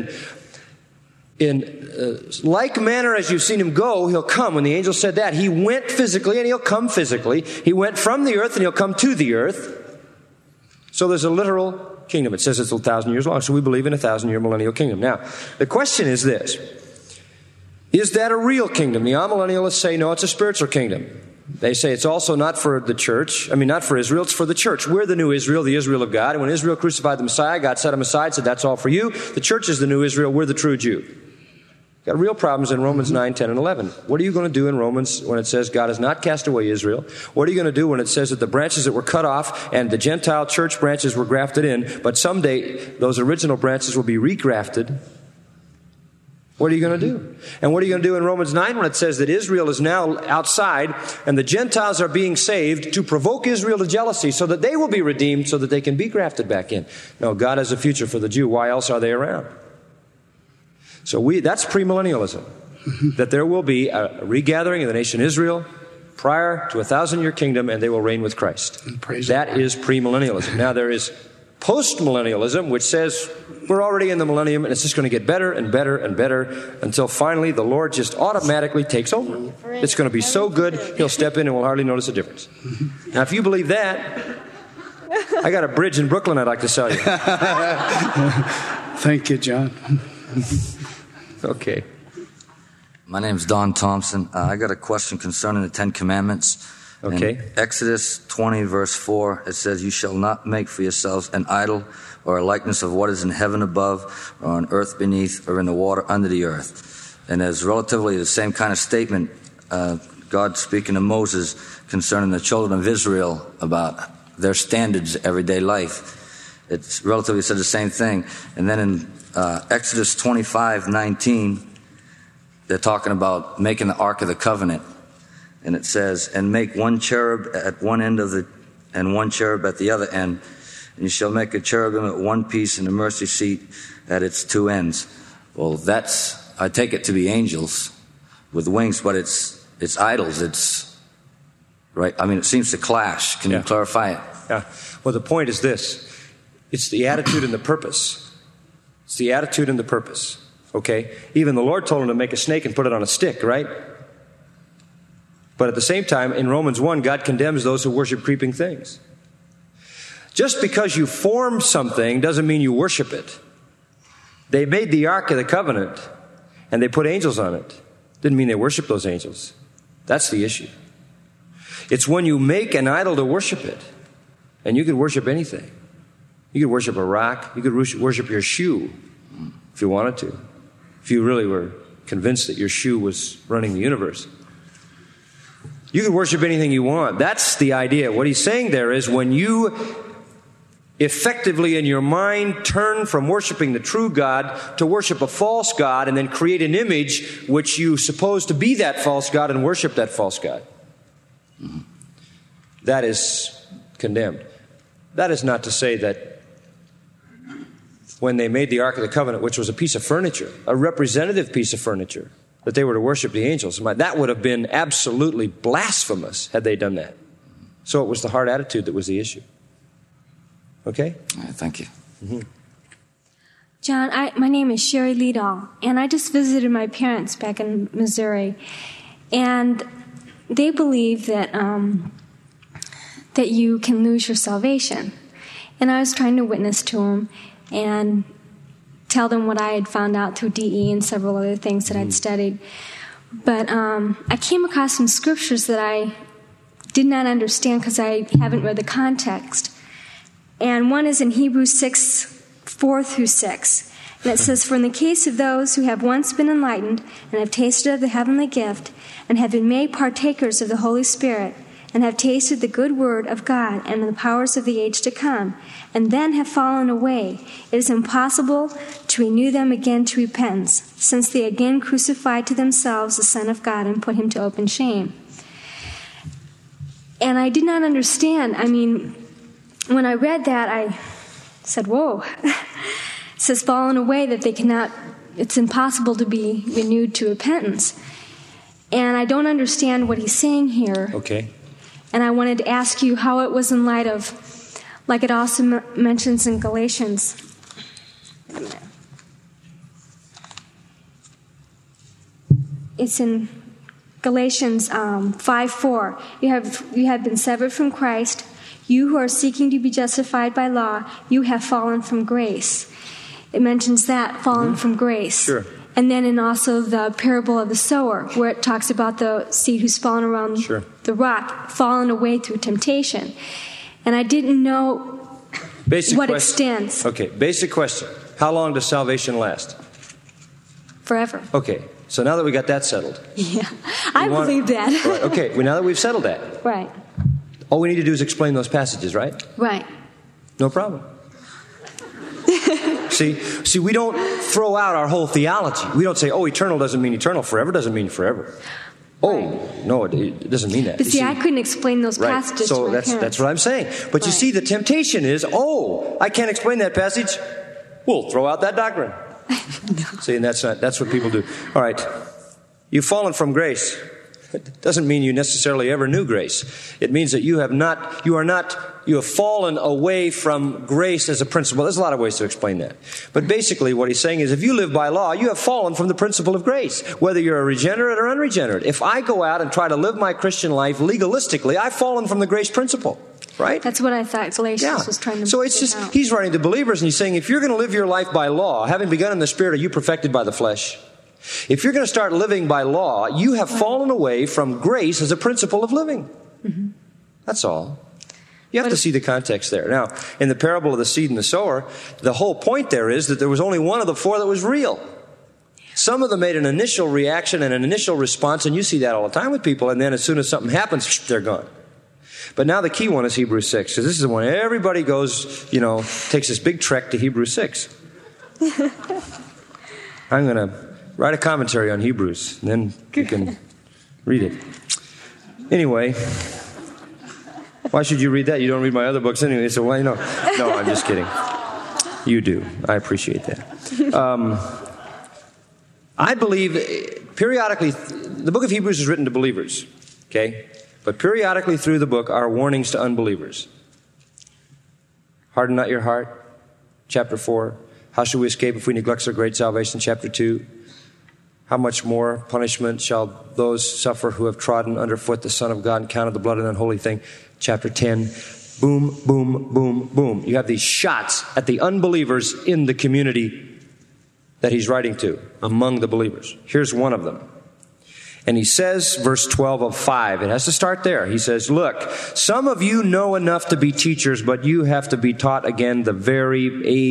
in like manner as you've seen him go, he'll come. When the angel said that, he went physically and he'll come physically. He went from the earth and he'll come to the earth. So there's a literal kingdom. It says it's 1,000 years long, so we believe in a 1,000-year millennial kingdom. Now, the question is this. Is that a real kingdom? The amillennialists say, no, it's a spiritual kingdom. They say it's also not for the church. Not for Israel, it's for the church. We're the new Israel, the Israel of God. And when Israel crucified the Messiah, God set him aside, said, that's all for you. The church is the new Israel. We're the true Jew. Got real problems in Romans 9, 10, and 11. What are you going to do in Romans when it says God has not cast away Israel? What are you going to do when it says that the branches that were cut off and the Gentile church branches were grafted in, but someday those original branches will be regrafted? What are you going to do? And what are you going to do in Romans 9 when it says that Israel is now outside and the Gentiles are being saved to provoke Israel to jealousy so that they will be redeemed so that they can be grafted back in? No, God has a future for the Jew. Why else are they around? So that's premillennialism. That there will be a regathering of the nation Israel prior to a 1,000-year kingdom and they will reign with Christ. That is premillennialism. Now there is postmillennialism, which says we're already in the millennium and it's just going to get better and better and better until finally the Lord just automatically takes over. It's going to be so good, he'll step in and we'll hardly notice a difference. Now if you believe that, I got a bridge in Brooklyn I'd like to sell you. Thank you, John. Okay. My name's Don Thompson. I got a question concerning the Ten Commandments. Okay. In Exodus 20, verse 4, it says, you shall not make for yourselves an idol or a likeness of what is in heaven above or on earth beneath or in the water under the earth. And there's relatively the same kind of statement, God speaking to Moses concerning the children of Israel about their standards, everyday life. It's relatively said the same thing. And then in Exodus 25:19, they're talking about making the Ark of the Covenant. And it says, and make one cherub at one end and one cherub at the other end. And you shall make a cherubim at one piece and a mercy seat at its two ends. Well, I take it to be angels with wings, but it's idols. It's, right? It seems to clash. Can you clarify it? Yeah. Well, the point is this. It's the attitude and the purpose. It's the attitude and the purpose. Okay? Even the Lord told him to make a snake and put it on a stick, right? But at the same time, in Romans 1, God condemns those who worship creeping things. Just because you form something doesn't mean you worship it. They made the Ark of the Covenant, and they put angels on it. Didn't mean they worship those angels. That's the issue. It's when you make an idol to worship it, and you can worship anything. You could worship a rock. You could worship your shoe if you wanted to. If you really were convinced that your shoe was running the universe. You could worship anything you want. That's the idea. What he's saying there is when you effectively in your mind turn from worshiping the true God to worship a false God and then create an image which you suppose to be that false God and worship that false God. That is condemned. That is not to say that when they made the Ark of the Covenant, which was a piece of furniture, a representative piece of furniture, that they were to worship the angels. That would have been absolutely blasphemous had they done that. So it was the heart attitude that was the issue. Okay? All right, thank you. Mm-hmm. John, my name is Sherry Liedall, and I just visited my parents back in Missouri, and they believe that that you can lose your salvation. And I was trying to witness to them and tell them what I had found out through DE and several other things that I'd studied. But I came across some scriptures that I did not understand because I haven't read the context. And one is in Hebrews 6:4-6. And it says, for in the case of those who have once been enlightened and have tasted of the heavenly gift and have been made partakers of the Holy Spirit and have tasted the good word of God and the powers of the age to come, and then have fallen away, it is impossible to renew them again to repentance, since they again crucified to themselves the Son of God and put him to open shame. And I did not understand. when I read that, I said, whoa. It says, fallen away, that they cannot, it's impossible to be renewed to repentance. And I don't understand what he's saying here. Okay. And I wanted to ask you how it was in light of, like it also mentions in Galatians. It's in Galatians 5:4. You have been severed from Christ. You who are seeking to be justified by law, you have fallen from grace. It mentions that, fallen from grace. Sure. And then in also the parable of the sower, where it talks about the seed who's fallen around the rock, fallen away through temptation. And I didn't know what extends. Okay, basic question. How long does salvation last? Forever. Okay, so now that we got that settled. Yeah, I believe that. Right, okay, well, now that we've settled that. Right. All we need to do is explain those passages, right? Right. No problem. See, we don't throw out our whole theology. We don't say, oh, eternal doesn't mean eternal, forever doesn't mean forever. Oh, no, it doesn't mean that. But see, I couldn't explain those passages so to my parents. that's what I'm saying. But you see, the temptation is, oh, I can't explain that passage. We'll throw out that doctrine. See, and that's what people do. All right, you've fallen from grace. It doesn't mean you necessarily ever knew grace. It means that you have fallen away from grace as a principle. There's a lot of ways to explain that. But basically what he's saying is if you live by law, you have fallen from the principle of grace, whether you're a regenerate or unregenerate. If I go out and try to live my Christian life legalistically, I've fallen from the grace principle. Right? That's what I thought Galatians was trying to So it's just, he's writing to believers and he's saying, if you're going to live your life by law, having begun in the Spirit, are you perfected by the flesh? If you're going to start living by law, you have fallen away from grace as a principle of living. Mm-hmm. That's all. You have to see the context there. Now, in the parable of the seed and the sower, the whole point there is that there was only one of the four that was real. Some of them made an initial reaction and an initial response, and you see that all the time with people, and then as soon as something happens, they're gone. But now the key one is Hebrews 6, because this is the one everybody goes, takes this big trek to Hebrews 6. I'm going to write a commentary on Hebrews, and then you can read it. Anyway, why should you read that? You don't read my other books anyway, so why no, I'm just kidding. You do. I appreciate that. I believe periodically, the book of Hebrews is written to believers, okay? But periodically through the book are warnings to unbelievers. Harden not your heart, chapter 4. How shall we escape if we neglect so great salvation, chapter 2. How much more punishment shall those suffer who have trodden underfoot the Son of God and counted the blood an unholy thing, chapter 10. Boom, boom, boom, boom. You have these shots at the unbelievers in the community that he's writing to, among the believers. Here's one of them. And he says, verse 12 of 5, it has to start there. He says, look, some of you know enough to be teachers, but you have to be taught again the very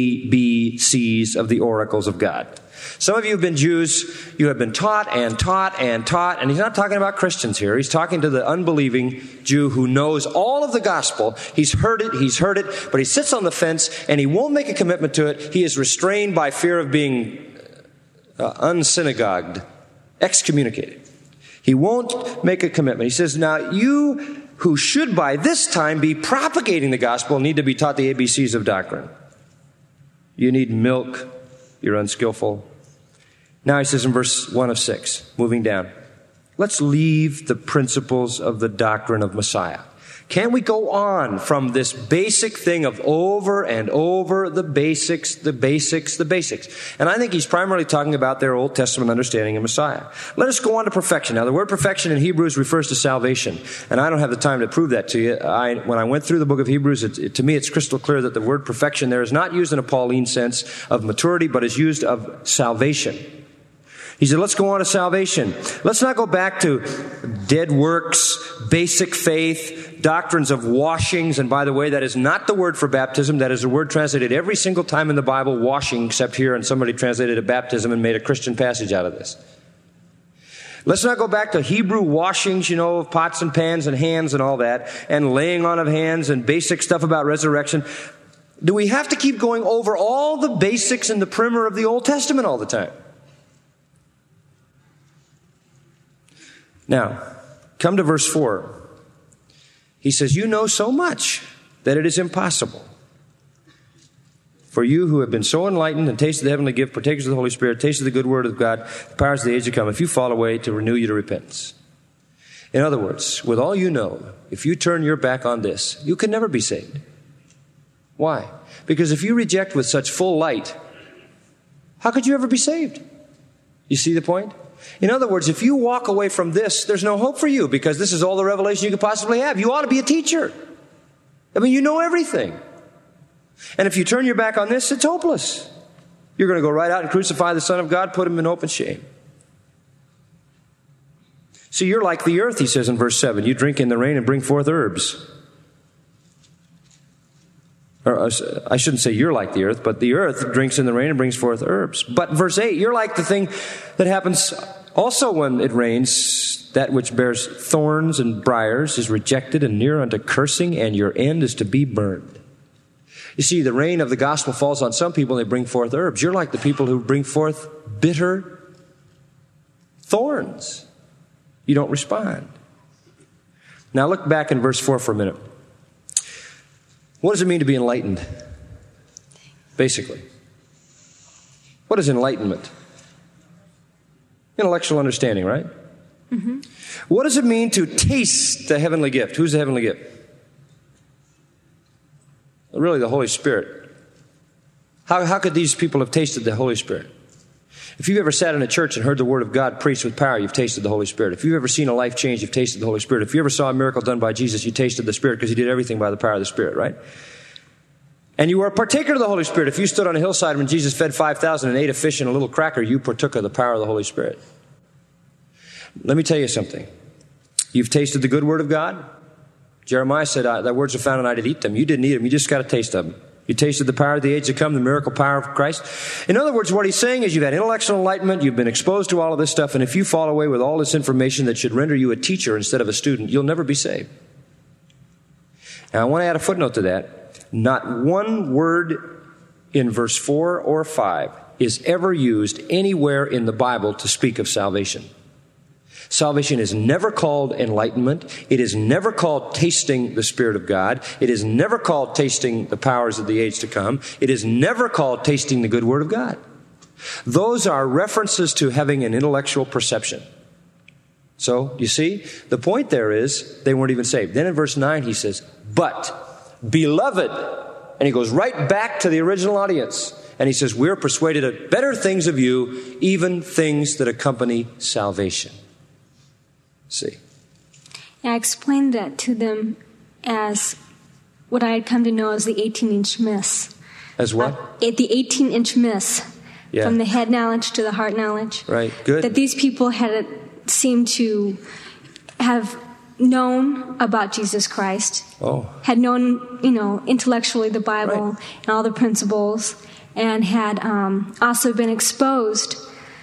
ABCs of the oracles of God. Some of you have been Jews, you have been taught and taught and taught, and he's not talking about Christians here. He's talking to the unbelieving Jew who knows all of the gospel. He's heard it, but he sits on the fence and he won't make a commitment to it. He is restrained by fear of being unsynagogued, excommunicated. He won't make a commitment. He says, now you who should by this time be propagating the gospel need to be taught the ABCs of doctrine. You need milk. You're unskillful. Now he says in verse 1 of 6, moving down, let's leave the principles of the doctrine of Messiah. Can't we go on from this basic thing of over and over the basics? And I think he's primarily talking about their Old Testament understanding of Messiah. Let us go on to perfection. Now, the word perfection in Hebrews refers to salvation. And I don't have the time to prove that to you. When I went through the book of Hebrews, to me it's crystal clear that the word perfection there is not used in a Pauline sense of maturity, but is used of salvation. He said, let's go on to salvation. Let's not go back to dead works, basic faith, doctrines of washings. And by the way, that is not the word for baptism. That is a word translated every single time in the Bible, washing, except here, and somebody translated a baptism and made a Christian passage out of this. Let's not go back to Hebrew washings, of pots and pans and hands and all that, and laying on of hands and basic stuff about resurrection. Do we have to keep going over all the basics in the primer of the Old Testament all the time? Now, come to verse 4. He says, you know so much. that it is impossible for you who have been so enlightened and tasted the heavenly gift, partakers of the Holy Spirit, tasted the good word of God, the powers of the age to come, if you fall away, to renew you to repentance. In other words, with all you know, if you turn your back on this, you can never be saved. Why? Because if you reject with such full light, how could you ever be saved? You see the point? In other words, if you walk away from this, there's no hope for you, because this is all the revelation you could possibly have. You ought to be a teacher. I mean, you know everything. And if you turn your back on this, it's hopeless. You're going to go right out and crucify the Son of God, put him in open shame. See, you're like the earth, he says in verse 7. You drink in the rain and bring forth herbs. Or I shouldn't say you're like the earth, but the earth drinks in the rain and brings forth herbs. But verse 8, you're like the thing that happens also when it rains. That which bears thorns and briars is rejected and near unto cursing, and your end is to be burned. You see, the rain of the gospel falls on some people and they bring forth herbs. You're like the people who bring forth bitter thorns. You don't respond. Now look back in verse 4 for a minute. What does it mean to be enlightened? Basically. What is enlightenment? Intellectual understanding, right? Mm-hmm. What does it mean to taste the heavenly gift? Who's the heavenly gift? Really, the Holy Spirit. How could these people have tasted the Holy Spirit? If you've ever sat in a church and heard the Word of God preached with power, you've tasted the Holy Spirit. If you've ever seen a life change, you've tasted the Holy Spirit. If you ever saw a miracle done by Jesus, you tasted the Spirit, because he did everything by the power of the Spirit, right? And you were a partaker of the Holy Spirit. If you stood on a hillside when Jesus fed 5,000 and ate a fish and a little cracker, you partook of the power of the Holy Spirit. Let me tell you something. You've tasted the good Word of God. Jeremiah said, thy words are found and I did eat them. You didn't eat them. You just got a taste of them. You tasted the power of the age to come, the miracle power of Christ. In other words, what he's saying is you've had intellectual enlightenment, you've been exposed to all of this stuff, and if you fall away with all this information that should render you a teacher instead of a student, you'll never be saved. Now, I want to add a footnote to that. Not one word in verse 4 or 5 is ever used anywhere in the Bible to speak of salvation. Salvation is never called enlightenment. It is never called tasting the Spirit of God. It is never called tasting the powers of the age to come. It is never called tasting the good Word of God. Those are references to having an intellectual perception. So, you see, the point there is they weren't even saved. Then in verse 9 he says, but, beloved, and he goes right back to the original audience. And he says, we're persuaded of better things of you, even things that accompany salvation. See. I explained that to them as what I had come to know as the 18-inch miss. As what? The 18-inch miss. Yeah. From the head knowledge to the heart knowledge. Right, good. That these people had seemed to have known about Jesus Christ. Oh. Had known, intellectually the Bible and all the principles, and had also been exposed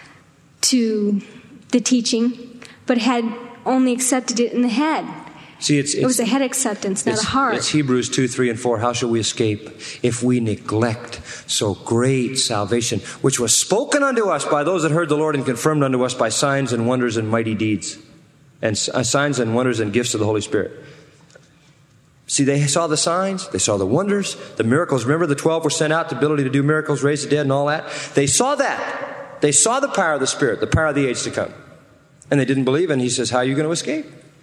to the teaching, but had only accepted it in the head. See, it was a head acceptance, not a heart. It's Hebrews 2, 3, and 4. How shall we escape if we neglect so great salvation, which was spoken unto us by those that heard the Lord and confirmed unto us by signs and wonders and mighty deeds, and signs and wonders and gifts of the Holy Spirit. See, they saw the signs, they saw the wonders, the miracles. Remember, the 12 were sent out, the ability to do miracles, raise the dead, and all that. They saw that. They saw the power of the Spirit, the power of the age to come. And they didn't believe, and he says, how are you going to escape?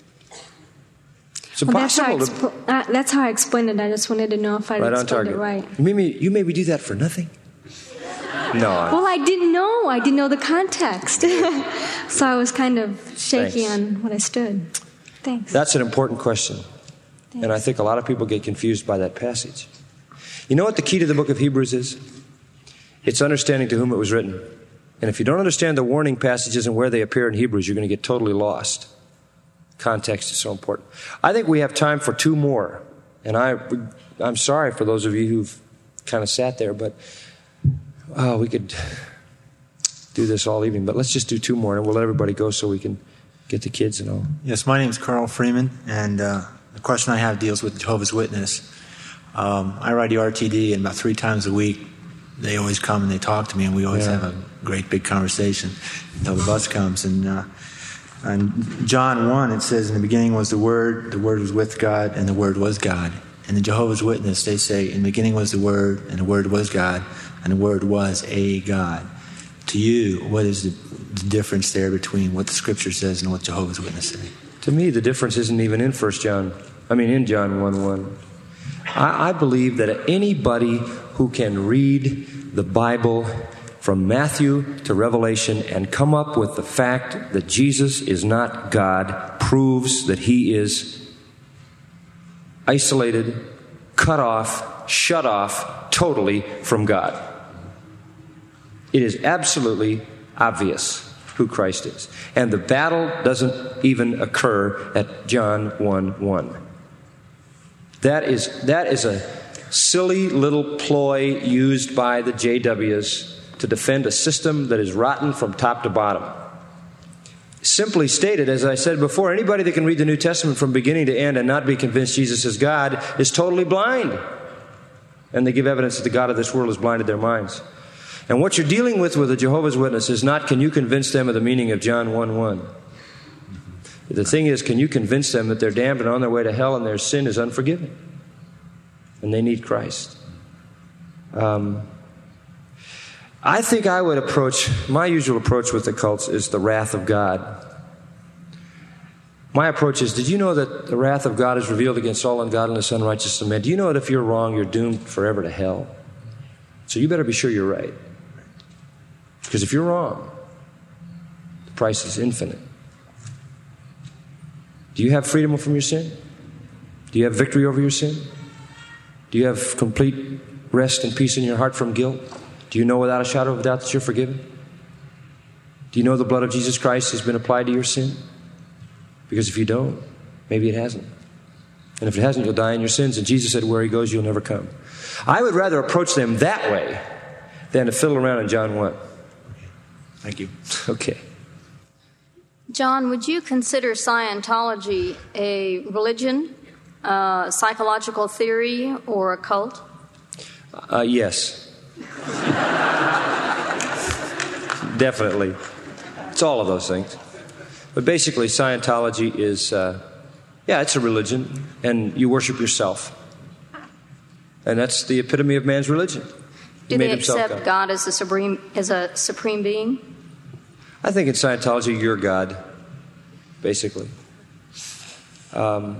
It's impossible. That's how I explained it. I just wanted to know if I explained it right. You made me do that for nothing? No. Well, I didn't know. I didn't know the context. So I was kind of shaky on what I stood. Thanks. That's an important question. Thanks. And I think a lot of people get confused by that passage. You know what the key to the book of Hebrews is? It's understanding to whom it was written. And if you don't understand the warning passages and where they appear in Hebrews, you're going to get totally lost. Context is so important. I think we have time for 2 more. And I'm sorry for those of you who've kind of sat there, but we could do this all evening. But let's just do 2 more, and we'll let everybody go so we can get the kids and all. Yes, my name is Carl Freeman, and the question I have deals with Jehovah's Witness. I ride the RTD, and about 3 times a week, they always come and they talk to me, and we always have a great big conversation until the bus comes. And in John 1, it says, in the beginning was the Word was with God, and the Word was God. And the Jehovah's Witness, they say, in the beginning was the Word, and the Word was God, and the Word was a God. To you, what is the difference there between what the Scripture says and what Jehovah's Witness say? To me, the difference isn't even in John 1:1. I believe that anybody who can read the Bible from Matthew to Revelation and come up with the fact that Jesus is not God proves that he is isolated, cut off, shut off totally from God. It is absolutely obvious who Christ is. And the battle doesn't even occur at John 1:1. That is a silly little ploy used by the JWs to defend a system that is rotten from top to bottom. Simply stated, as I said before, anybody that can read the New Testament from beginning to end and not be convinced Jesus is God is totally blind. And they give evidence that the God of this world has blinded their minds. And what you're dealing with a Jehovah's Witness is not, can you convince them of the meaning of John 1:1? The thing is, can you convince them that they're damned and on their way to hell and their sin is unforgiven? And they need Christ. I think my usual approach with the cults is the wrath of God. My approach is, did you know that the wrath of God is revealed against all ungodliness, unrighteousness of men? Do you know that if you're wrong, you're doomed forever to hell? So you better be sure you're right. Because if you're wrong, the price is infinite. Do you have freedom from your sin? Do you have victory over your sin? Do you have complete rest and peace in your heart from guilt? Do you know without a shadow of a doubt that you're forgiven? Do you know the blood of Jesus Christ has been applied to your sin? Because if you don't, maybe it hasn't. And if it hasn't, you'll die in your sins. And Jesus said, where he goes, you'll never come. I would rather approach them that way than to fiddle around in John 1. Thank you. Okay. John, would you consider Scientology a religion, psychological theory, or a cult? Yes. Definitely. It's all of those things. But basically, Scientology is, it's a religion, and you worship yourself. And that's the epitome of man's religion. Do they accept God as a supreme being? I think in Scientology, you're God, basically. And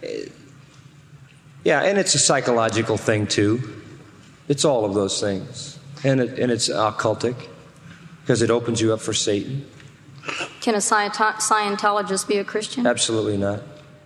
it's a psychological thing, too. It's all of those things. And it's occultic, because it opens you up for Satan. Can a Scientologist be a Christian? Absolutely not.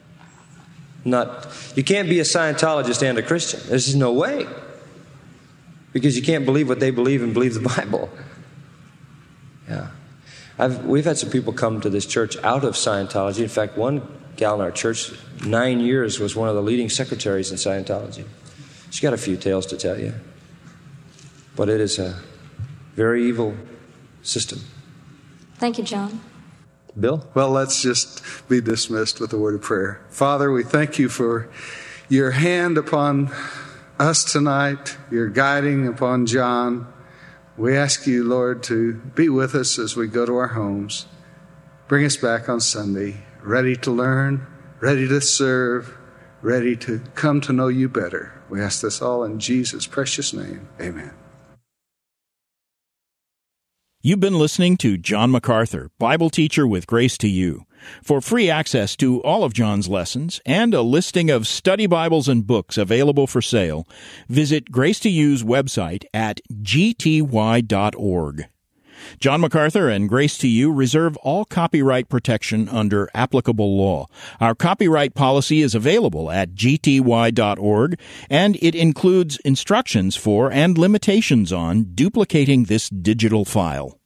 You can't be a Scientologist and a Christian. There's just no way. Because you can't believe what they believe and believe the Bible. Yeah. We've had some people come to this church out of Scientology. In fact, one gal in our church, 9 years, was one of the leading secretaries in Scientology. She's got a few tales to tell you. But it is a very evil system. Thank you, John. Bill? Well, let's just be dismissed with a word of prayer. Father, we thank you for your hand upon us tonight, your guiding upon John. We ask you, Lord, to be with us as we go to our homes. Bring us back on Sunday, ready to learn, ready to serve, ready to come to know you better. We ask this all in Jesus' precious name. Amen. You've been listening to John MacArthur, Bible teacher with Grace to You. For free access to all of John's lessons and a listing of study Bibles and books available for sale, visit Grace to You's website at gty.org. John MacArthur and Grace to You reserve all copyright protection under applicable law. Our copyright policy is available at gty.org, and it includes instructions for and limitations on duplicating this digital file.